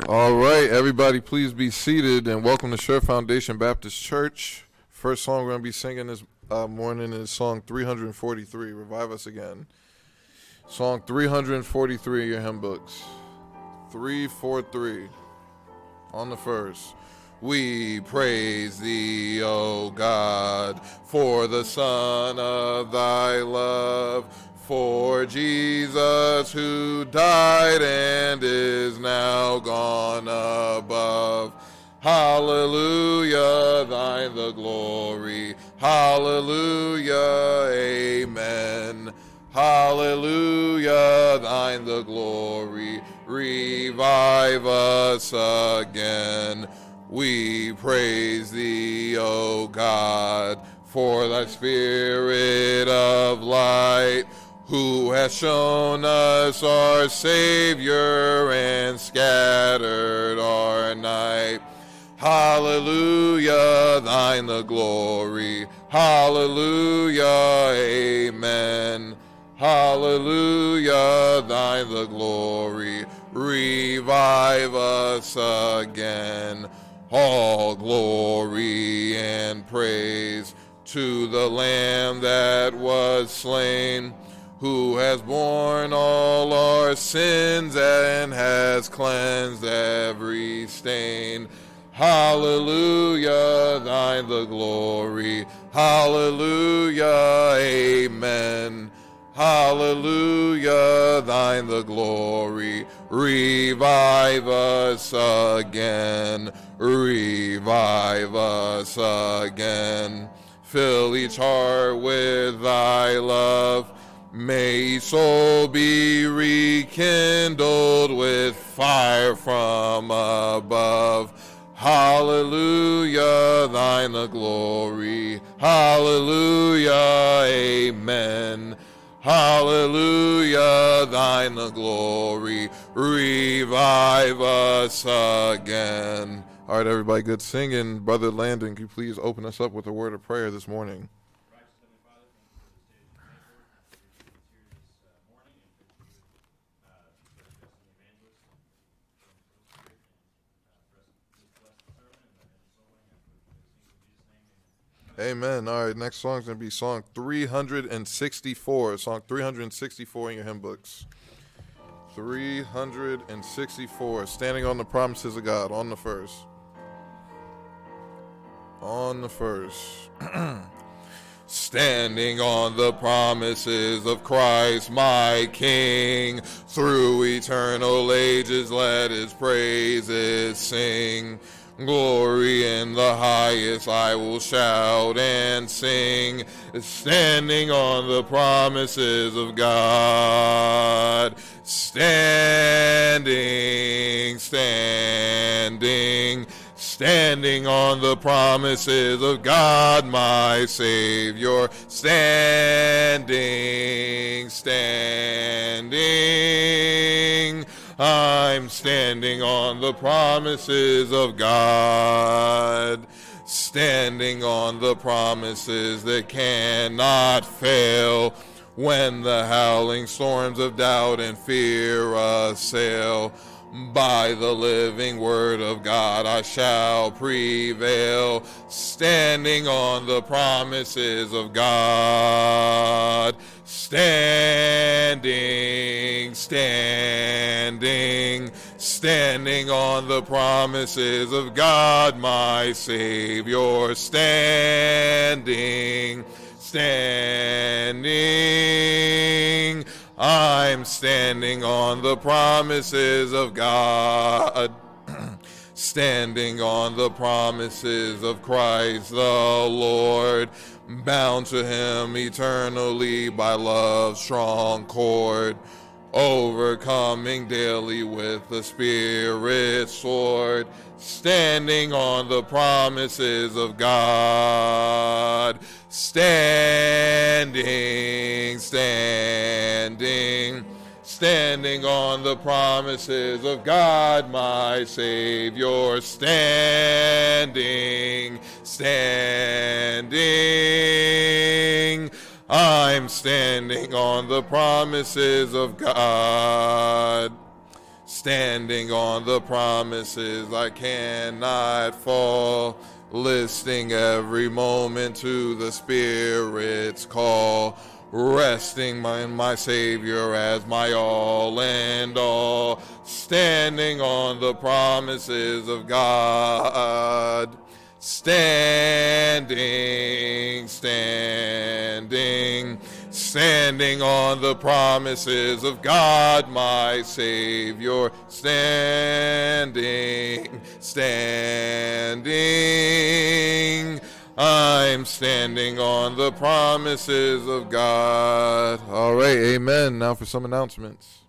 All right, everybody, please be seated and welcome to Sure Foundation Baptist Church. First song we're going to be singing this morning is song 343, Revive Us Again. Song 343 in your hymn books. 343 on the first. We praise thee, O God, for the Son of thy love, for Jesus who died and is now gone above. Hallelujah, thine the glory. Hallelujah, amen. Hallelujah, thine the glory. Revive us again. We praise thee, O God, for thy spirit of light, who has shown us our Savior and scattered our night. Hallelujah, thine the glory. Hallelujah, amen. Hallelujah, thine the glory. Revive us again. All glory and praise to the Lamb that was slain, who has borne all our sins and has cleansed every stain. Hallelujah, thine the glory. Hallelujah, amen. Hallelujah, thine the glory. Revive us again. Revive us again. Fill each heart with thy love. May each soul be rekindled with fire from above. Hallelujah, thine the glory. Hallelujah, amen. Hallelujah, thine the glory. Revive us again. All right, everybody, good singing. Brother Landon, can you please open us up with a word of prayer this morning? Amen. All right, next song is going to be song 364. Song 364 in your hymn books. 364. Standing on the promises of God. On the first. On the first. Standing on the promises of Christ, my King. Through eternal ages, let his praises sing. Glory in the highest I will shout and sing, standing on the promises of God. Standing, standing, standing on the promises of God, my Savior. Standing, standing, I'm standing on the promises of God, standing on the promises that cannot fail. When the howling storms of doubt and fear assail, by the living word of God I shall prevail, standing on the promises of God. Standing, standing, standing on the promises of God, my Savior. Standing, standing, I'm standing on the promises of God. Standing on the promises of Christ the Lord, bound to him eternally by love's strong cord, overcoming daily with the Spirit's sword, standing on the promises of God. Standing, standing, standing on the promises of God, my Savior. Standing, standing, I'm standing on the promises of God. Standing on the promises, I cannot fall. Listening every moment to the Spirit's call. Resting in my Savior as my all and all. Standing on the promises of God. Standing, standing, standing on the promises of God, my Savior. Standing, standing, I'm standing on the promises of God. All right, amen. Now for some announcements.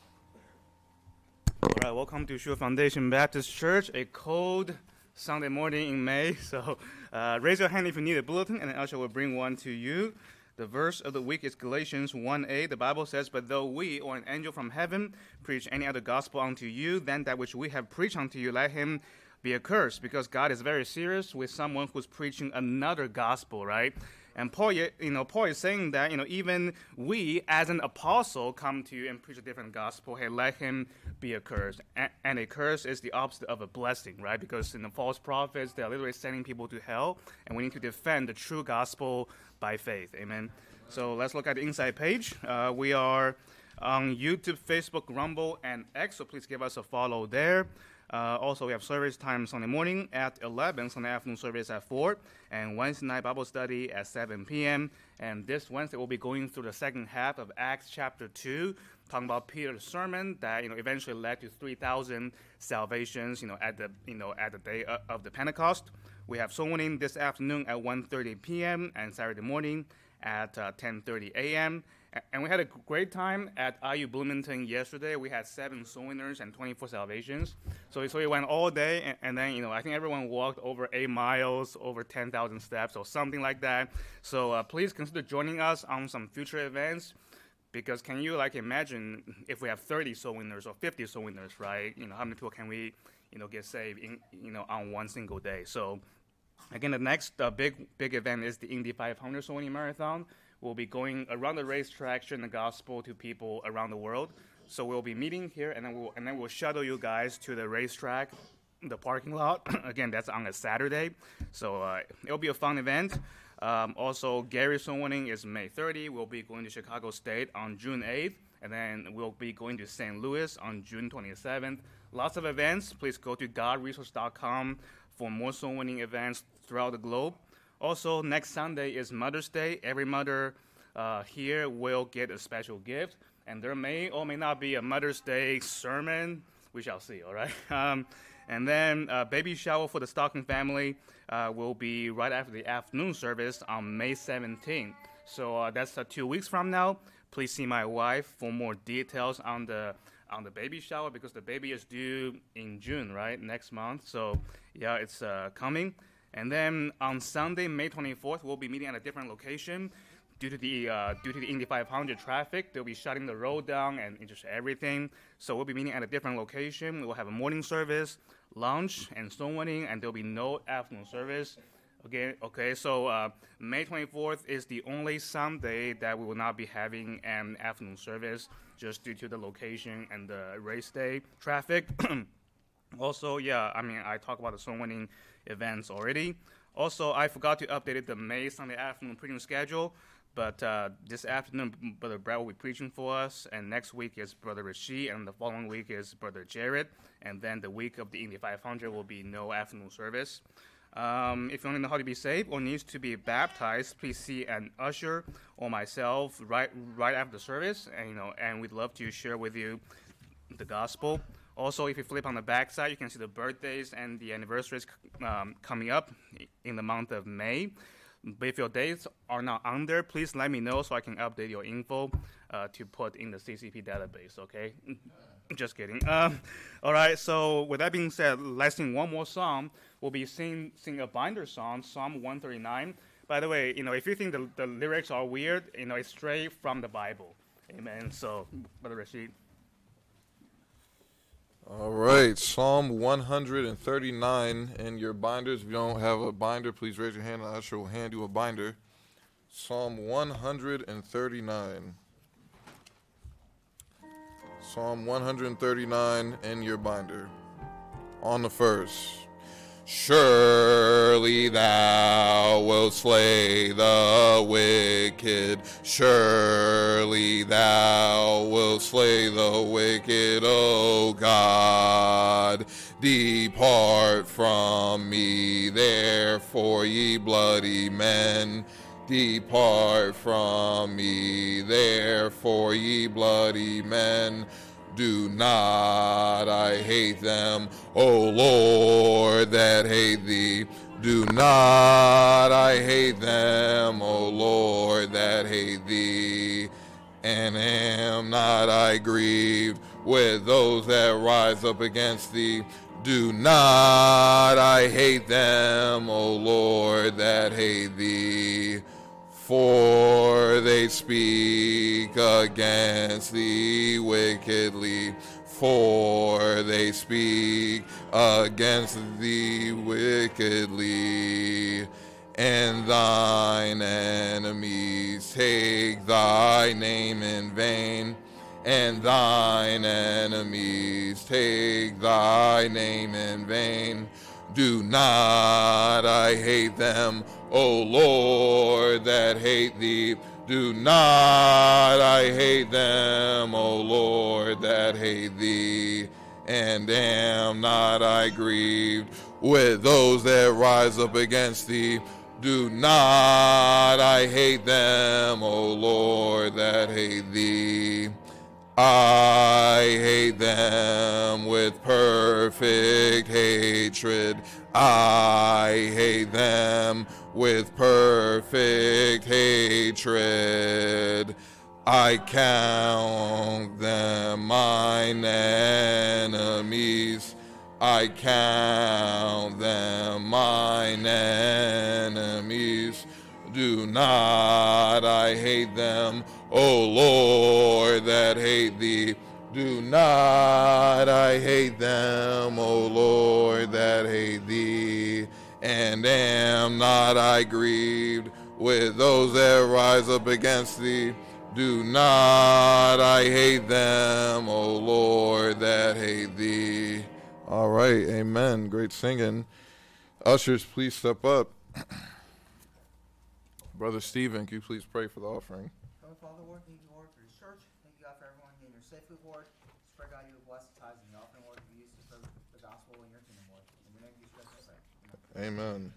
All right, welcome to Shua Foundation Baptist Church, a cold Sunday morning in May. So raise your hand if you need a bulletin, and an usher will bring one to you. The verse of the week is Galatians 1:8. The Bible says, "But though we or an angel from heaven preach any other gospel unto you than that which we have preached unto you, let him be accursed," because God is very serious with someone who's preaching another gospel, right? And Paul is saying that, even we as an apostle come to you and preach a different gospel. Hey, let him be accursed. And a curse is the opposite of a blessing, right? Because in the false prophets, they're literally sending people to hell, and we need to defend the true gospel by faith. Amen. So let's look at the inside page. We are on YouTube, Facebook, Rumble, and X, so please give us a follow there. Also, we have service time Sunday morning at 11, Sunday afternoon service at 4, and Wednesday night Bible study at 7 p.m. And this Wednesday, we'll be going through the second half of Acts chapter 2, talking about Peter's sermon that eventually led to 3,000 salvations. At the day of the Pentecost. We have soul winning this afternoon at 1:30 p.m. and Saturday morning at 10:30 a.m. And we had a great time at IU Bloomington yesterday. We had 7 soul winners and 24 salvations. So we went all day, and then, I think everyone walked over 8 miles, over 10,000 steps, or something like that. So please consider joining us on some future events, because can you, imagine if we have 30 soul winners or 50 soul winners, right? How many people can we, get saved on one single day? So, again, the next big event is the Indy 500 Soul Winning Marathon. We'll be going around the racetrack, sharing the gospel to people around the world. So we'll be meeting here, and then we'll shuttle you guys to the racetrack, the parking lot. Again, that's on a Saturday. So it'll be a fun event. Also, Gary's Soul Winning is May 30. We'll be going to Chicago State on June 8th, and then we'll be going to St. Louis on June 27th. Lots of events. Please go to godresource.com for more soul winning events throughout the globe. Also, next Sunday is Mother's Day. Every mother here will get a special gift, and there may or may not be a Mother's Day sermon. We shall see, all right? And then baby shower for the Stocking family will be right after the afternoon service on May 17th. So that's 2 weeks from now. Please see my wife for more details on the baby shower, because the baby is due in June, right, next month. So yeah, it's coming. And then on Sunday, May 24th, we'll be meeting at a different location. Due to the Indy 500 traffic, they'll be shutting the road down and just everything. So we'll be meeting at a different location. We'll have a morning service, lunch, and soul winning, and there'll be no afternoon service. Okay, so May 24th is the only Sunday that we will not be having an afternoon service, just due to the location and the race day traffic. Also, I talked about the soul winning events already. Also, I forgot to update the May Sunday afternoon preaching schedule, but this afternoon, Brother Brad will be preaching for us, and next week is Brother Rashid, and the following week is Brother Jared, and then the week of the Indy 500 will be no afternoon service. If you want to know how to be saved or needs to be baptized, please see an usher or myself right after the service, and we'd love to share with you the gospel. Also, if you flip on the back side, you can see the birthdays and the anniversaries coming up in the month of May. But if your dates are not on there, please let me know so I can update your info to put in the CCP database, okay? Just kidding. All right, so with that being said, let's sing one more song. We'll be singing a binder song, Psalm 139. By the way, if you think the lyrics are weird, it's straight from the Bible. Amen. So, Brother Rashid. All right, Psalm 139 in your binders. If you don't have a binder, please raise your hand and I shall hand you a binder. Psalm 139. Psalm 139 in your binder. On the first. Surely thou wilt slay the wicked. Surely thou wilt slay the wicked, O God. Depart from me, therefore, ye bloody men. Depart from me, therefore, ye bloody men. Do not I hate them, O Lord, that hate thee. Do not I hate them, O Lord, that hate thee. And am not I grieved with those that rise up against thee. Do not I hate them, O Lord, that hate thee. For they speak against thee wickedly. For they speak against thee wickedly. And thine enemies take thy name in vain. And thine enemies take thy name in vain. Do not I hate them, O Lord, that hate thee. Do not I hate them, O Lord, that hate thee. And am not I grieved with those that rise up against thee. Do not I hate them, O Lord, that hate thee. I hate them with perfect hatred. I hate them with perfect hatred. I count them mine enemies. I count them mine enemies. Do not I hate them, O Lord, that hate thee. Do not I hate them, O Lord, that hate thee. And am not I grieved with those that rise up against thee. Do not I hate them, O Lord, that hate thee. All right, amen. Great singing. Ushers, please step up. Brother Stephen, can you please pray for the offering? Heavenly Father, Lord, thank you, Lord, for this church. Thank you, God, for everyone getting here safely, Lord. Just pray, God, you would bless the tithes and the offering, Lord, to be used to serve the gospel in your kingdom, Lord. In the name of Jesus Christ, I pray. Amen.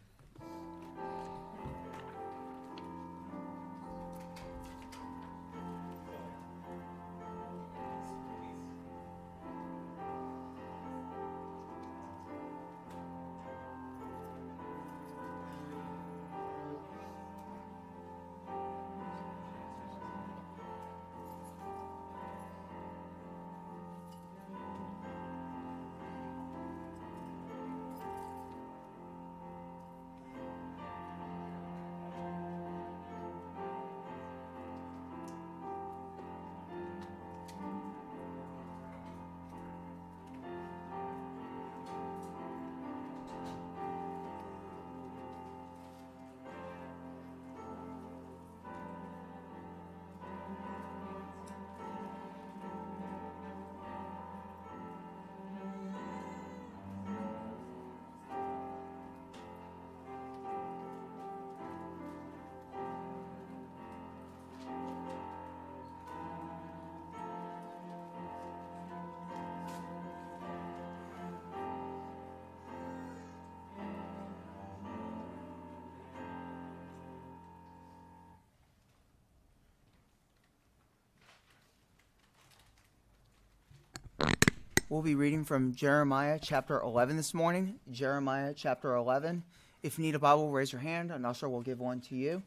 We'll be reading from Jeremiah chapter 11 this morning. Jeremiah chapter 11. If you need a Bible, raise your hand. An usher will give one to you.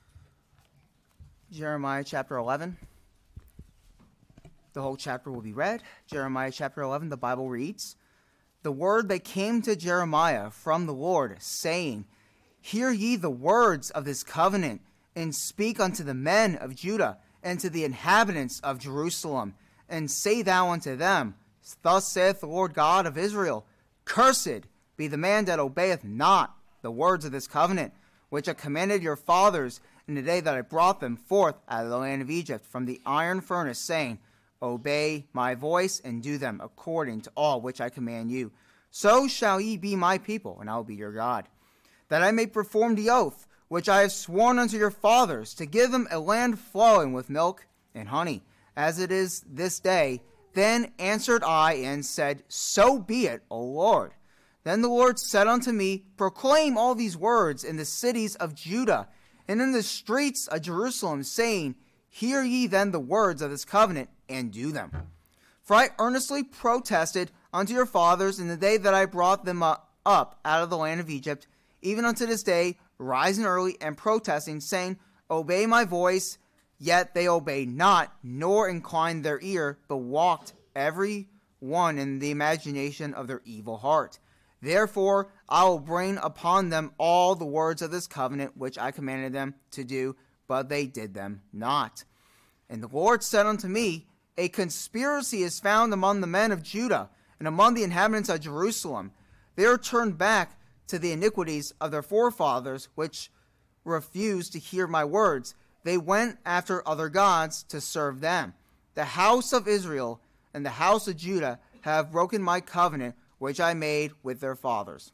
Jeremiah chapter 11. The whole chapter will be read. Jeremiah chapter 11, the Bible reads, "The word that came to Jeremiah from the Lord, saying, Hear ye the words of this covenant, and speak unto the men of Judah, and to the inhabitants of Jerusalem, and say thou unto them, Thus saith the Lord God of Israel, Cursed be the man that obeyeth not the words of this covenant, which I commanded your fathers in the day that I brought them forth out of the land of Egypt from the iron furnace, saying, obey my voice and do them according to all which I command you. So shall ye be my people, and I will be your God. That I may perform the oath which I have sworn unto your fathers, to give them a land flowing with milk and honey, as it is this day. Then answered I and said, So be it, O Lord. Then the Lord said unto me, Proclaim all these words in the cities of Judah, and in the streets of Jerusalem, saying, Hear ye then the words of this covenant, and do them. For I earnestly protested unto your fathers in the day that I brought them up out of the land of Egypt, even unto this day, rising early and protesting, saying, Obey my voice. Yet they obeyed not, nor inclined their ear, but walked every one in the imagination of their evil heart. Therefore I will bring upon them all the words of this covenant which I commanded them to do, but they did them not. And the Lord said unto me, A conspiracy is found among the men of Judah, and among the inhabitants of Jerusalem. They are turned back to the iniquities of their forefathers, which refused to hear my words. They went after other gods to serve them. The house of Israel and the house of Judah have broken my covenant, which I made with their fathers.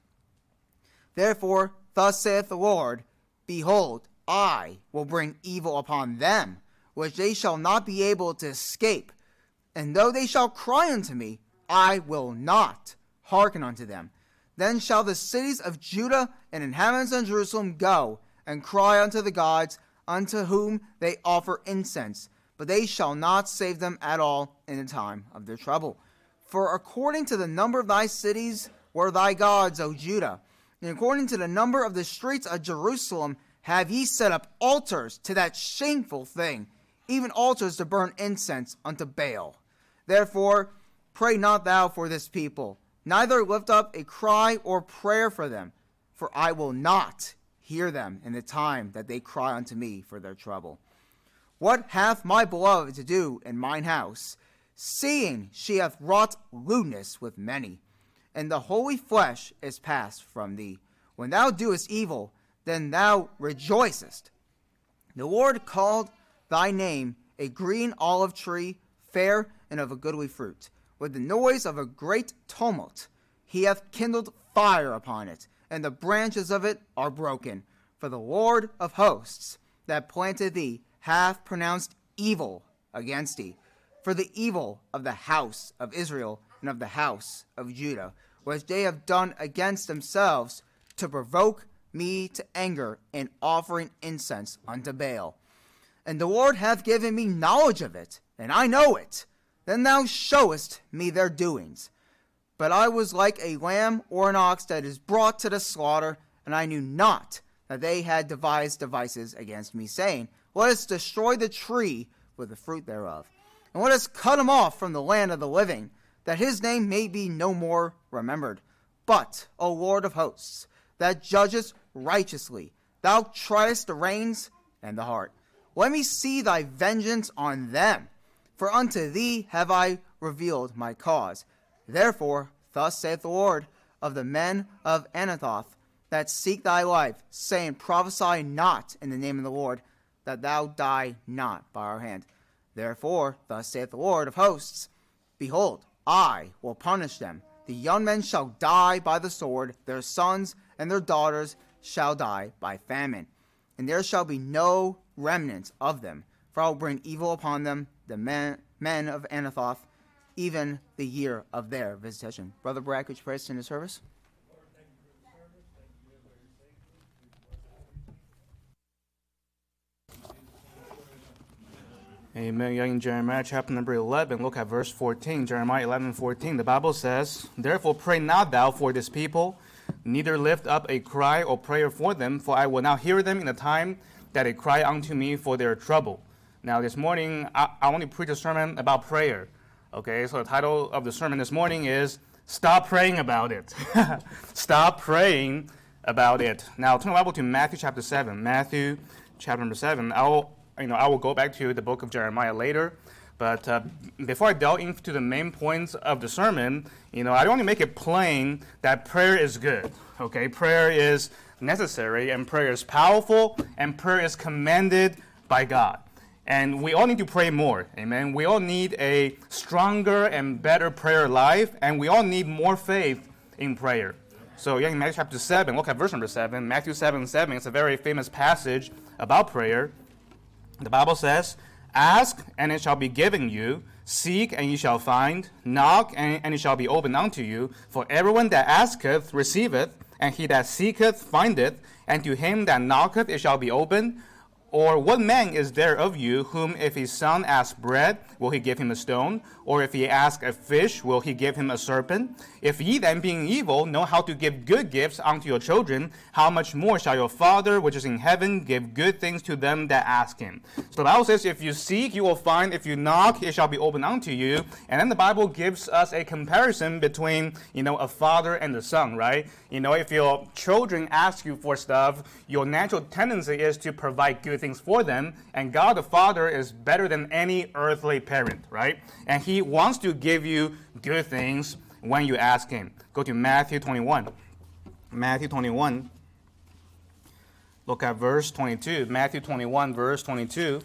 Therefore, thus saith the Lord, Behold, I will bring evil upon them, which they shall not be able to escape. And though they shall cry unto me, I will not hearken unto them. Then shall the cities of Judah and inhabitants of Jerusalem go and cry unto the gods, unto whom they offer incense, but they shall not save them at all in the time of their trouble. For according to the number of thy cities were thy gods, O Judah, and according to the number of the streets of Jerusalem have ye set up altars to that shameful thing, even altars to burn incense unto Baal. Therefore pray not thou for this people, neither lift up a cry or prayer for them, for I will not hear them in the time that they cry unto me for their trouble. What hath my beloved to do in mine house, seeing she hath wrought lewdness with many? And the holy flesh is passed from thee. When thou doest evil, then thou rejoicest. The Lord called thy name a green olive tree, fair and of a goodly fruit. With the noise of a great tumult, he hath kindled fire upon it, and the branches of it are broken. For the Lord of hosts that planted thee hath pronounced evil against thee. For the evil of the house of Israel and of the house of Judah, which they have done against themselves, to provoke me to anger in offering incense unto Baal. And the Lord hath given me knowledge of it, and I know it. Then thou showest me their doings. But I was like a lamb or an ox that is brought to the slaughter, and I knew not that they had devised devices against me, saying, Let us destroy the tree with the fruit thereof, and let us cut him off from the land of the living, that his name may be no more remembered. But, O Lord of hosts, that judgest righteously, thou triest the reins and the heart. Let me see thy vengeance on them, for unto thee have I revealed my cause. Therefore, thus saith the Lord of the men of Anathoth, that seek thy life, saying, Prophesy not in the name of the Lord, that thou die not by our hand. Therefore, thus saith the Lord of hosts, Behold, I will punish them. The young men shall die by the sword, their sons and their daughters shall die by famine. And there shall be no remnant of them, for I will bring evil upon them, the men of Anathoth, even the year of their visitation. Brother Brad, could you pray us in the service? Amen. You're in Jeremiah chapter number 11. Look at verse 14. Jeremiah 11:14. The Bible says, Therefore pray not thou for this people, neither lift up a cry or prayer for them, for I will not hear them in the time that they cry unto me for their trouble. Now this morning, I want to preach a sermon about prayer. Okay, so the title of the sermon this morning is Stop Praying About It. Stop praying about it. Now turn the Bible to Matthew chapter 7. Matthew chapter number 7. I will go back to the book of Jeremiah later. But before I delve into the main points of the sermon, I want to make it plain that prayer is good. Okay, prayer is necessary, and prayer is powerful, and prayer is commanded by God. And we all need to pray more. Amen. We all need a stronger and better prayer life, and we all need more faith in prayer. So in Matthew chapter 7, look at verse number 7. Matthew 7:7, it's a very famous passage about prayer. The Bible says, "Ask, and it shall be given you. Seek, and ye shall find. Knock, and it shall be opened unto you. For everyone that asketh receiveth, and he that seeketh findeth, and to him that knocketh it shall be opened. Or what man is there of you, whom if his son ask bread, will he give him a stone? Or if he ask a fish, will he give him a serpent? If ye then, being evil, know how to give good gifts unto your children, how much more shall your Father which is in heaven give good things to them that ask him?" So the Bible says, if you seek, you will find. If you knock, it shall be opened unto you. And then the Bible gives us a comparison between, a father and the son, right? If your children ask you for stuff, your natural tendency is to provide good things for them. And God the Father is better than any earthly parent, right? And He wants to give you good things when you ask Him. Go to Matthew 21. Matthew 21. Look at verse 22. Matthew 21, verse 22.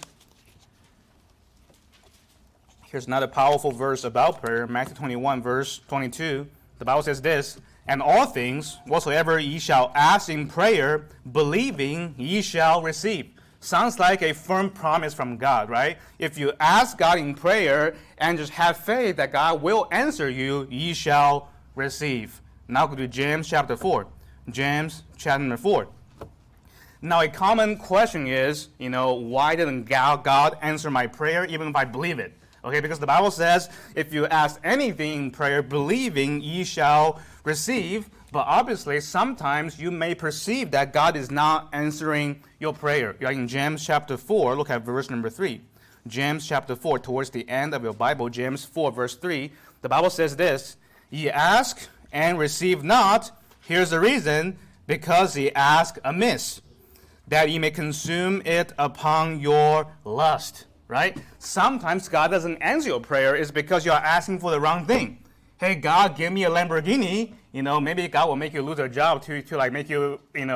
Here's another powerful verse about prayer. Matthew 21, verse 22. The Bible says this, "And all things whatsoever ye shall ask in prayer, believing ye shall receive." Sounds like a firm promise from God, right? If you ask God in prayer and just have faith that God will answer you, ye shall receive. Now go to James chapter 4. James chapter number 4. Now a common question is, why didn't God answer my prayer even if I believe it? Okay, because the Bible says, if you ask anything in prayer, believing ye shall receive. But obviously, sometimes you may perceive that God is not answering your prayer. You're in James chapter 4, look at verse number 3. James chapter 4, towards the end of your Bible, James 4, verse 3. The Bible says this, "Ye ask and receive not." Here's the reason, "because ye ask amiss, that ye may consume it upon your lust." Right? Sometimes God doesn't answer your prayer is because you're asking for the wrong thing. Hey, God, give me a Lamborghini. Maybe God will make you lose a job to like make you,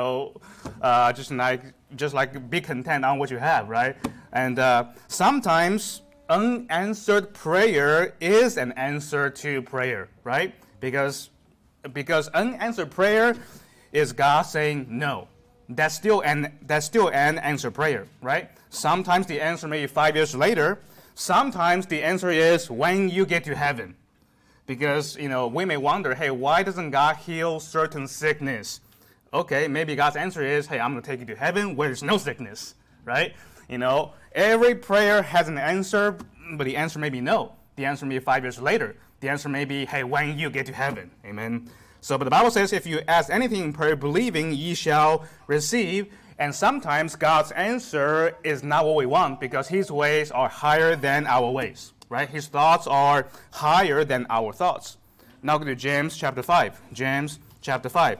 just like be content on what you have, right? And sometimes unanswered prayer is an answer to prayer, right? Because unanswered prayer is God saying no. That's still an answered prayer, right? Sometimes the answer may be 5 years later. Sometimes the answer is when you get to heaven. Because, we may wonder, hey, why doesn't God heal certain sickness? Okay, maybe God's answer is, hey, I'm going to take you to heaven where there's no sickness, right? Every prayer has an answer, but the answer may be no. The answer may be 5 years later. The answer may be, hey, when you get to heaven. Amen. So, but the Bible says, if you ask anything in prayer, believing, ye shall receive. And sometimes God's answer is not what we want because His ways are higher than our ways, right? His thoughts are higher than our thoughts. Now go to James chapter 5. James chapter 5.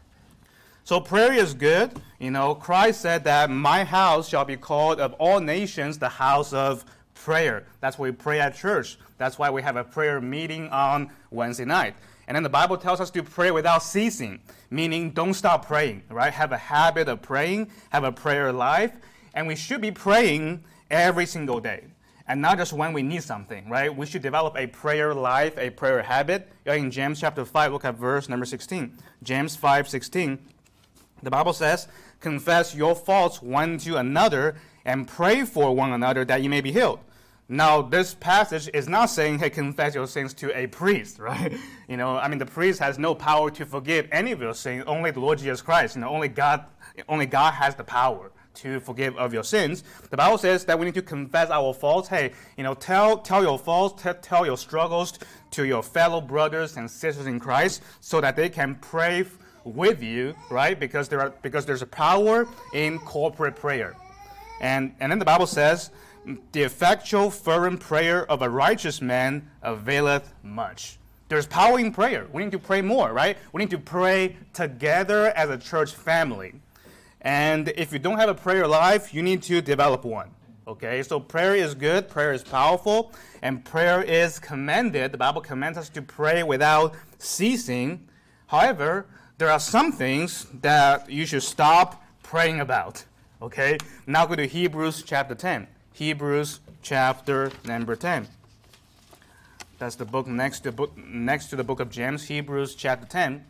So prayer is good. Christ said that my house shall be called of all nations the house of prayer. That's why we pray at church. That's why we have a prayer meeting on Wednesday night. And then the Bible tells us to pray without ceasing, meaning don't stop praying, right? Have a habit of praying, have a prayer life, and we should be praying every single day. And not just when we need something, right? We should develop a prayer life, a prayer habit. In James chapter 5, look at verse number 16. James 5:16, the Bible says, "Confess your faults one to another and pray for one another that you may be healed." Now, this passage is not saying, hey, confess your sins to a priest, right? The priest has no power to forgive any of your sins, only the Lord Jesus Christ. Only God has the power to forgive of your sins. The Bible says that we need to confess our faults. Hey, tell your faults, tell your struggles to your fellow brothers and sisters in Christ so that they can pray with you, right? Because there's a power in corporate prayer. And then the Bible says, "The effectual fervent prayer of a righteous man availeth much." There's power in prayer. We need to pray more, right? We need to pray together as a church family. And if you don't have a prayer life, you need to develop one. Okay, so prayer is good, prayer is powerful, and prayer is commended. The Bible commands us to pray without ceasing. However, there are some things that you should stop praying about. Okay, now go to Hebrews chapter 10. Hebrews chapter number 10. That's the book next to the book of James, Hebrews chapter 10.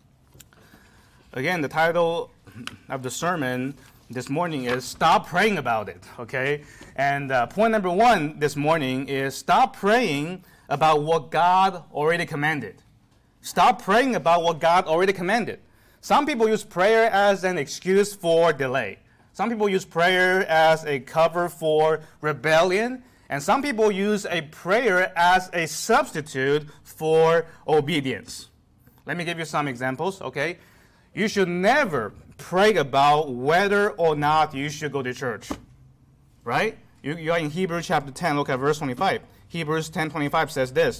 Again, the title of the sermon this morning is Stop Praying About It, okay? And point number 1 this morning is stop praying about what God already commanded. Stop praying about what God already commanded. Some people use prayer as an excuse for delay. Some people use prayer as a cover for rebellion. And some people use a prayer as a substitute for obedience. Let me give you some examples, okay? You should never pray about whether or not you should go to church, right? You are in Hebrews chapter 10, look at verse 25. Hebrews 10:25 says this,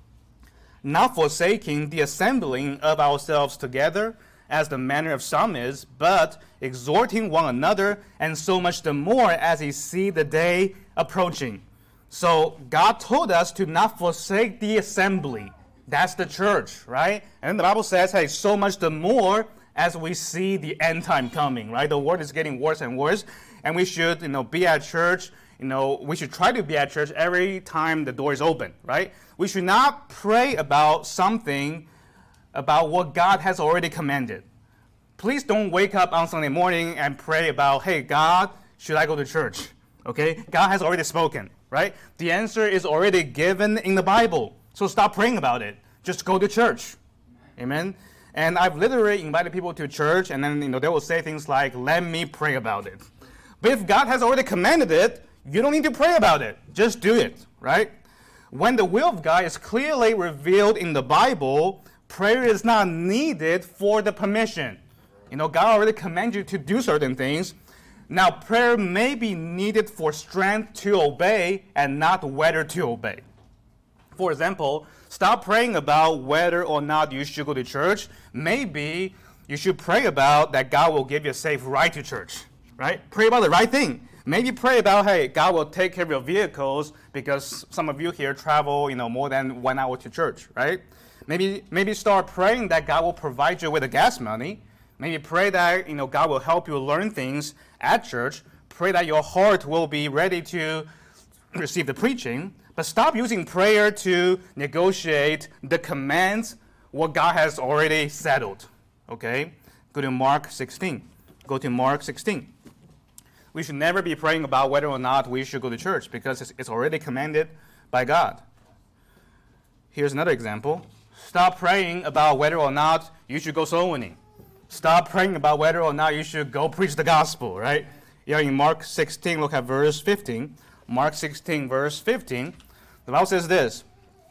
not forsaking the assembling of ourselves together, as the manner of some is, but exhorting one another, and so much the more as ye see the day approaching. So God told us to not forsake the assembly. That's the church, right? And the Bible says, hey, so much the more as we see the end time coming, right? The world is getting worse and worse, and we should, be at church. We should try to be at church every time the door is open, right? We should not pray about something about what God has already commanded. Please don't wake up on Sunday morning and pray about, hey, God, should I go to church? Okay? God has already spoken, right? The answer is already given in the Bible. So stop praying about it. Just go to church. Amen? And I've literally invited people to church, and then they will say things like, let me pray about it. But if God has already commanded it, you don't need to pray about it. Just do it, right? When the will of God is clearly revealed in the Bible, prayer is not needed for the permission. God already commanded you to do certain things. Now, prayer may be needed for strength to obey and not whether to obey. For example, stop praying about whether or not you should go to church. Maybe you should pray about that God will give you a safe ride to church, right? Pray about the right thing. Maybe pray about, hey, God will take care of your vehicles because some of you here travel, more than 1 hour to church, right? Maybe start praying that God will provide you with the gas money. Maybe pray that, God will help you learn things at church. Pray that your heart will be ready to receive the preaching. But stop using prayer to negotiate the commands, what God has already settled. Okay? Go to Mark 16. Go to Mark 16. We should never be praying about whether or not we should go to church because it's already commanded by God. Here's another example. Stop praying about whether or not you should go soul winning. Stop praying about whether or not you should go preach the gospel, right? In Mark 16, look at verse 15. Mark 16, verse 15. The Bible says this,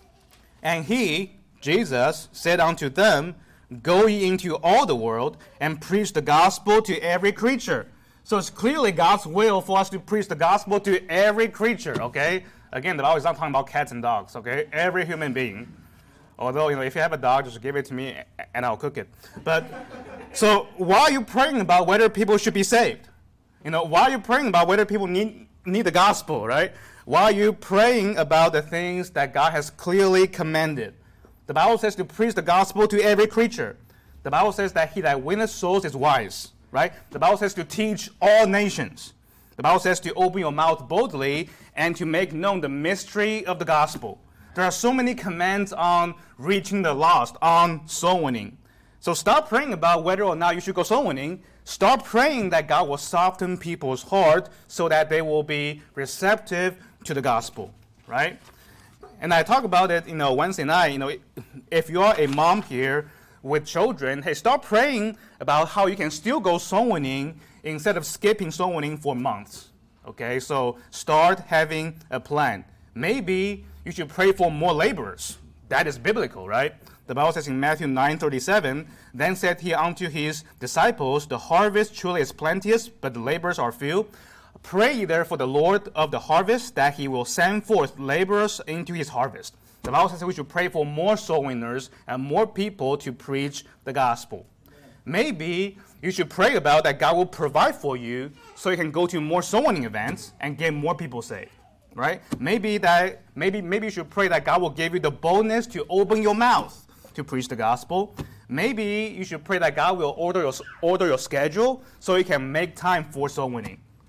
and he, Jesus, said unto them, go ye into all the world and preach the gospel to every creature. So it's clearly God's will for us to preach the gospel to every creature, okay? Again, the Bible is not talking about cats and dogs, okay? Every human being. Although, if you have a dog, just give it to me and I'll cook it. But, so why are you praying about whether people should be saved? Why are you praying about whether people need the gospel, right? Why are you praying about the things that God has clearly commanded? The Bible says to preach the gospel to every creature. The Bible says that he that winneth souls is wise, right? The Bible says to teach all nations. The Bible says to open your mouth boldly and to make known the mystery of the gospel. There are so many commands on reaching the lost, on soul winning. So stop praying about whether or not you should go soul winning. Start praying that God will soften people's heart so that they will be receptive to the gospel, right? And I talk about it, Wednesday night. If you are a mom here with children, hey, start praying about how you can still go soul winning instead of skipping soul winning for months. Okay, so start having a plan. Maybe you should pray for more laborers. That is biblical, right? The Bible says in Matthew 9:37, then said he unto his disciples, the harvest truly is plenteous, but the laborers are few. Pray ye therefore the Lord of the harvest, that he will send forth laborers into his harvest. The Bible says that we should pray for more soul winners and more people to preach the gospel. Maybe you should pray about that God will provide for you so you can go to more soul winning events and get more people saved. Right? Maybe you should pray that God will give you the boldness to open your mouth to preach the gospel. Maybe you should pray that God will order your schedule so you can make time for soul winning.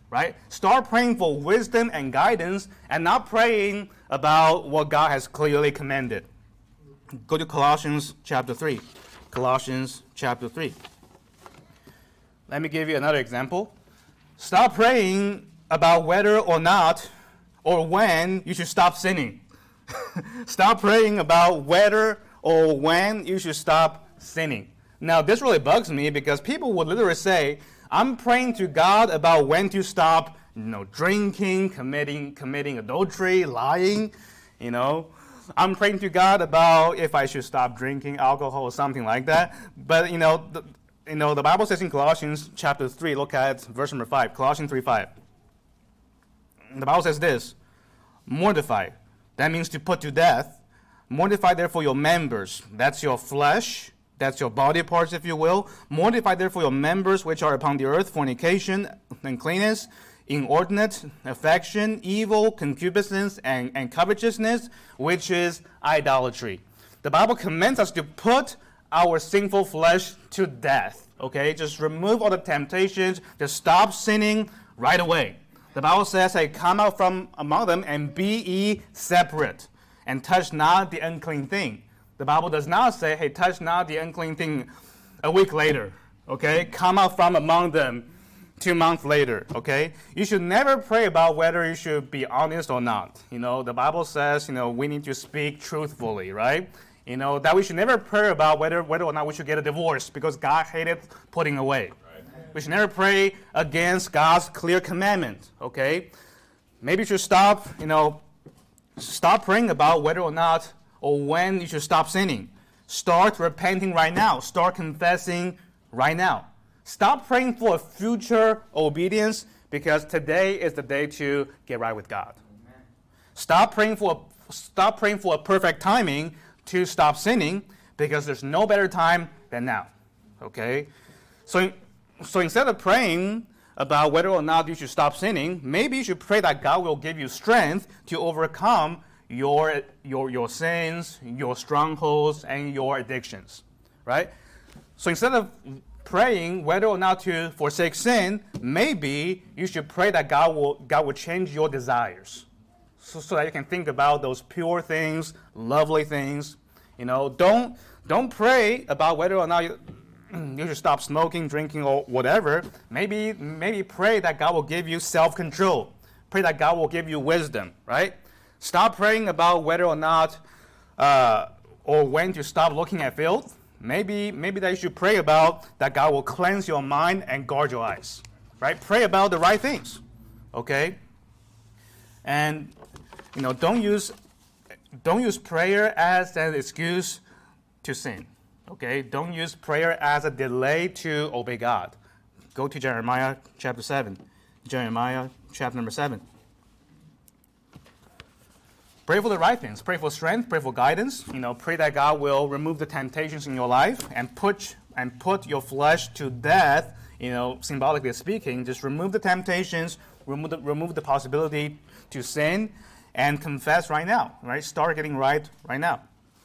right? Start praying for wisdom and guidance and not praying about what God has clearly commanded. Go to Colossians chapter 3. Colossians chapter 3. Let me give you another example. Stop praying about whether or not or when you should stop sinning. Stop praying about whether or when you should stop sinning. Now, this really bugs me because people would literally say, I'm praying to God about when to stop, drinking, committing adultery, lying, I'm praying to God about if I should stop drinking alcohol or something like that. But, the Bible says in Colossians chapter 3, look at verse number 5, Colossians 3:5. The Bible says this, mortify, that means to put to death. Mortify therefore your members, that's your flesh, that's your body parts, if you will. Mortify therefore your members which are upon the earth, fornication, uncleanness, inordinate affection, evil, concupiscence, and covetousness, which is idolatry. The Bible commands us to put our sinful flesh to death, okay? Just remove all the temptations, just stop sinning right away. The Bible says, hey, come out from among them and be ye separate, and touch not the unclean thing. The Bible does not say, hey, touch not the unclean thing a week later, okay? Come out from among them 2 months later, okay? You should never pray about whether you should be honest or not. The Bible says, we need to speak truthfully, right? That we should never pray about whether or not we should get a divorce because God hated putting away. Right. We should never pray against God's clear commandment, okay? Maybe you should stop praying about whether or not or when you should stop sinning. Start repenting right now. Start confessing right now. Stop praying for a future obedience because today is the day to get right with God. Amen. Stop praying for a perfect timing to stop sinning because there's no better time than now. Okay? So instead of praying about whether or not you should stop sinning, maybe you should pray that God will give you strength to overcome your sins, your strongholds, and your addictions. Right? So instead of praying whether or not to forsake sin, maybe you should pray that God will change your desires so that you can think about those pure things, lovely things. Don't pray about whether or not you should stop smoking, drinking, or whatever. Maybe pray that God will give you self-control. Pray that God will give you wisdom, right? Stop praying about whether or not or when to stop looking at filth. Maybe that you should pray about that God will cleanse your mind and guard your eyes, right? Pray about the right things, okay? And don't use prayer as an excuse to sin, okay? Don't use prayer as a delay to obey God. Go to Jeremiah chapter 7. Jeremiah chapter number 7. Pray for the right things. Pray for strength. Pray for guidance. Pray that God will remove the temptations in your life and put your flesh to death. Symbolically speaking, just remove the temptations, remove the possibility to sin, and confess right now. Right? Start getting right now.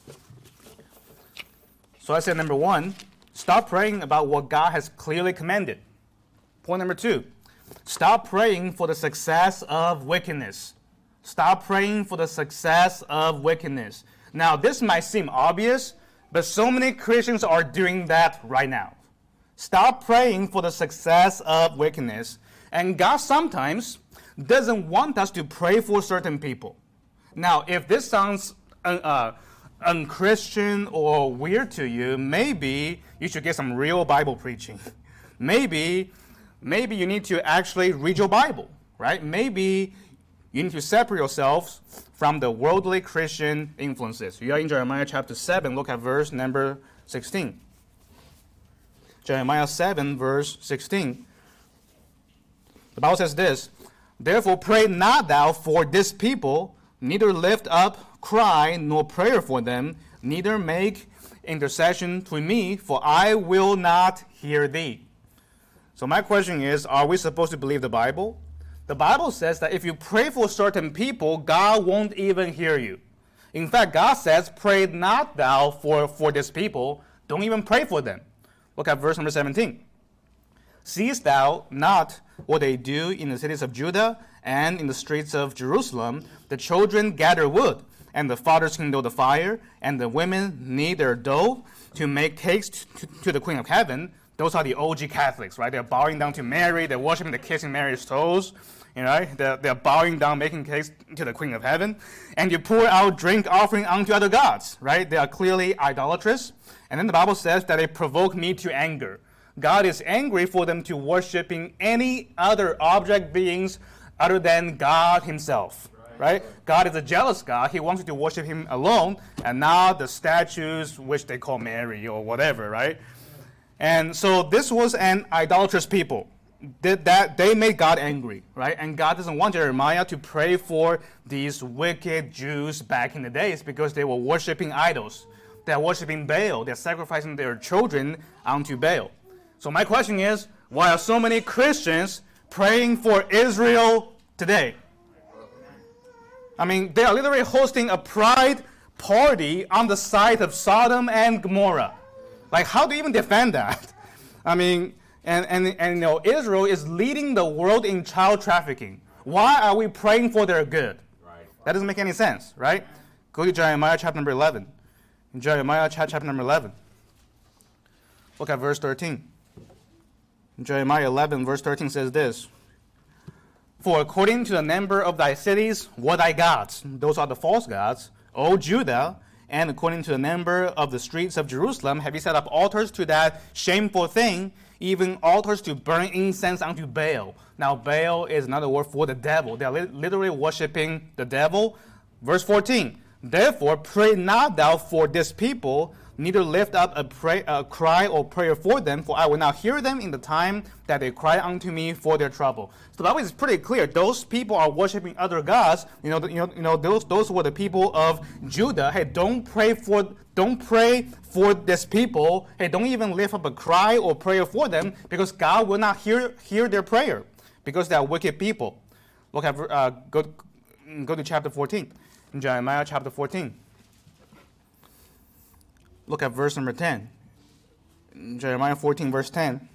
So I said number 1, stop praying about what God has clearly commanded. Point number 2, stop praying for the success of wickedness. Stop praying for the success of wickedness. Now, this might seem obvious, but so many Christians are doing that right now. Stop praying for the success of wickedness. And God sometimes doesn't want us to pray for certain people. Now, if this sounds unchristian or weird to you, maybe you should get some real Bible preaching. Maybe you need to actually read your Bible, right? Maybe you need to separate yourselves from the worldly Christian influences. You are in Jeremiah chapter 7. Look at verse number 16. Jeremiah 7, verse 16. The Bible says this, therefore pray not thou for this people, neither lift up cry nor prayer for them, neither make intercession to me, for I will not hear thee. So my question is, are we supposed to believe the Bible? The Bible says that if you pray for certain people, God won't even hear you. In fact, God says, pray not thou for this people. Don't even pray for them. Look at verse number 17. Seest thou not what they do in the cities of Judah and in the streets of Jerusalem. The children gather wood, and the fathers kindle the fire, and the women knead their dough to make cakes to the Queen of Heaven. Those are the OG Catholics, right? They're bowing down to Mary. They're worshiping the kissing Mary's toes. Right? They're bowing down, making cakes to the Queen of Heaven. And you pour out drink offering unto other gods, right? They are clearly idolatrous. And then the Bible says that they provoke me to anger. God is angry for them to worshiping any other object beings other than God himself, right? God is a jealous God. He wants you to worship him alone and not the statues which they call Mary or whatever, right? And so this was an idolatrous people. That they made God angry, right? And God doesn't want Jeremiah to pray for these wicked Jews back in the days because they were worshiping idols. They're worshiping Baal. They're sacrificing their children unto Baal. So my question is, why are so many Christians praying for Israel today? I mean, they are literally hosting a pride party on the site of Sodom and Gomorrah. Like, how do you even defend that? I mean, and you know, Israel is leading the world in child trafficking. Why are we praying for their good? Right. That doesn't make any sense, right? Go to Jeremiah chapter number 11. In Jeremiah chapter number 11. Look at verse 13. In Jeremiah 11, verse 13 says this. For according to the number of thy cities were thy gods. Those are the false gods, O Judah. And according to the number of the streets of Jerusalem, have you set up altars to that shameful thing, even altars to burn incense unto Baal. Now, Baal is another word for the devil. They are literally worshiping the devil. Verse 14, therefore pray not thou for this people, neither lift up a cry or prayer for them, for I will not hear them in the time that they cry unto me for their trouble. So the Bible is pretty clear. Those people are worshiping other gods. Those were the people of Judah. Hey, don't pray for this people. Hey, don't even lift up a cry or prayer for them, because God will not hear their prayer, because they are wicked people. Look at go to chapter 14, in Jeremiah chapter 14. Look at verse number 10. Jeremiah 14, verse 10.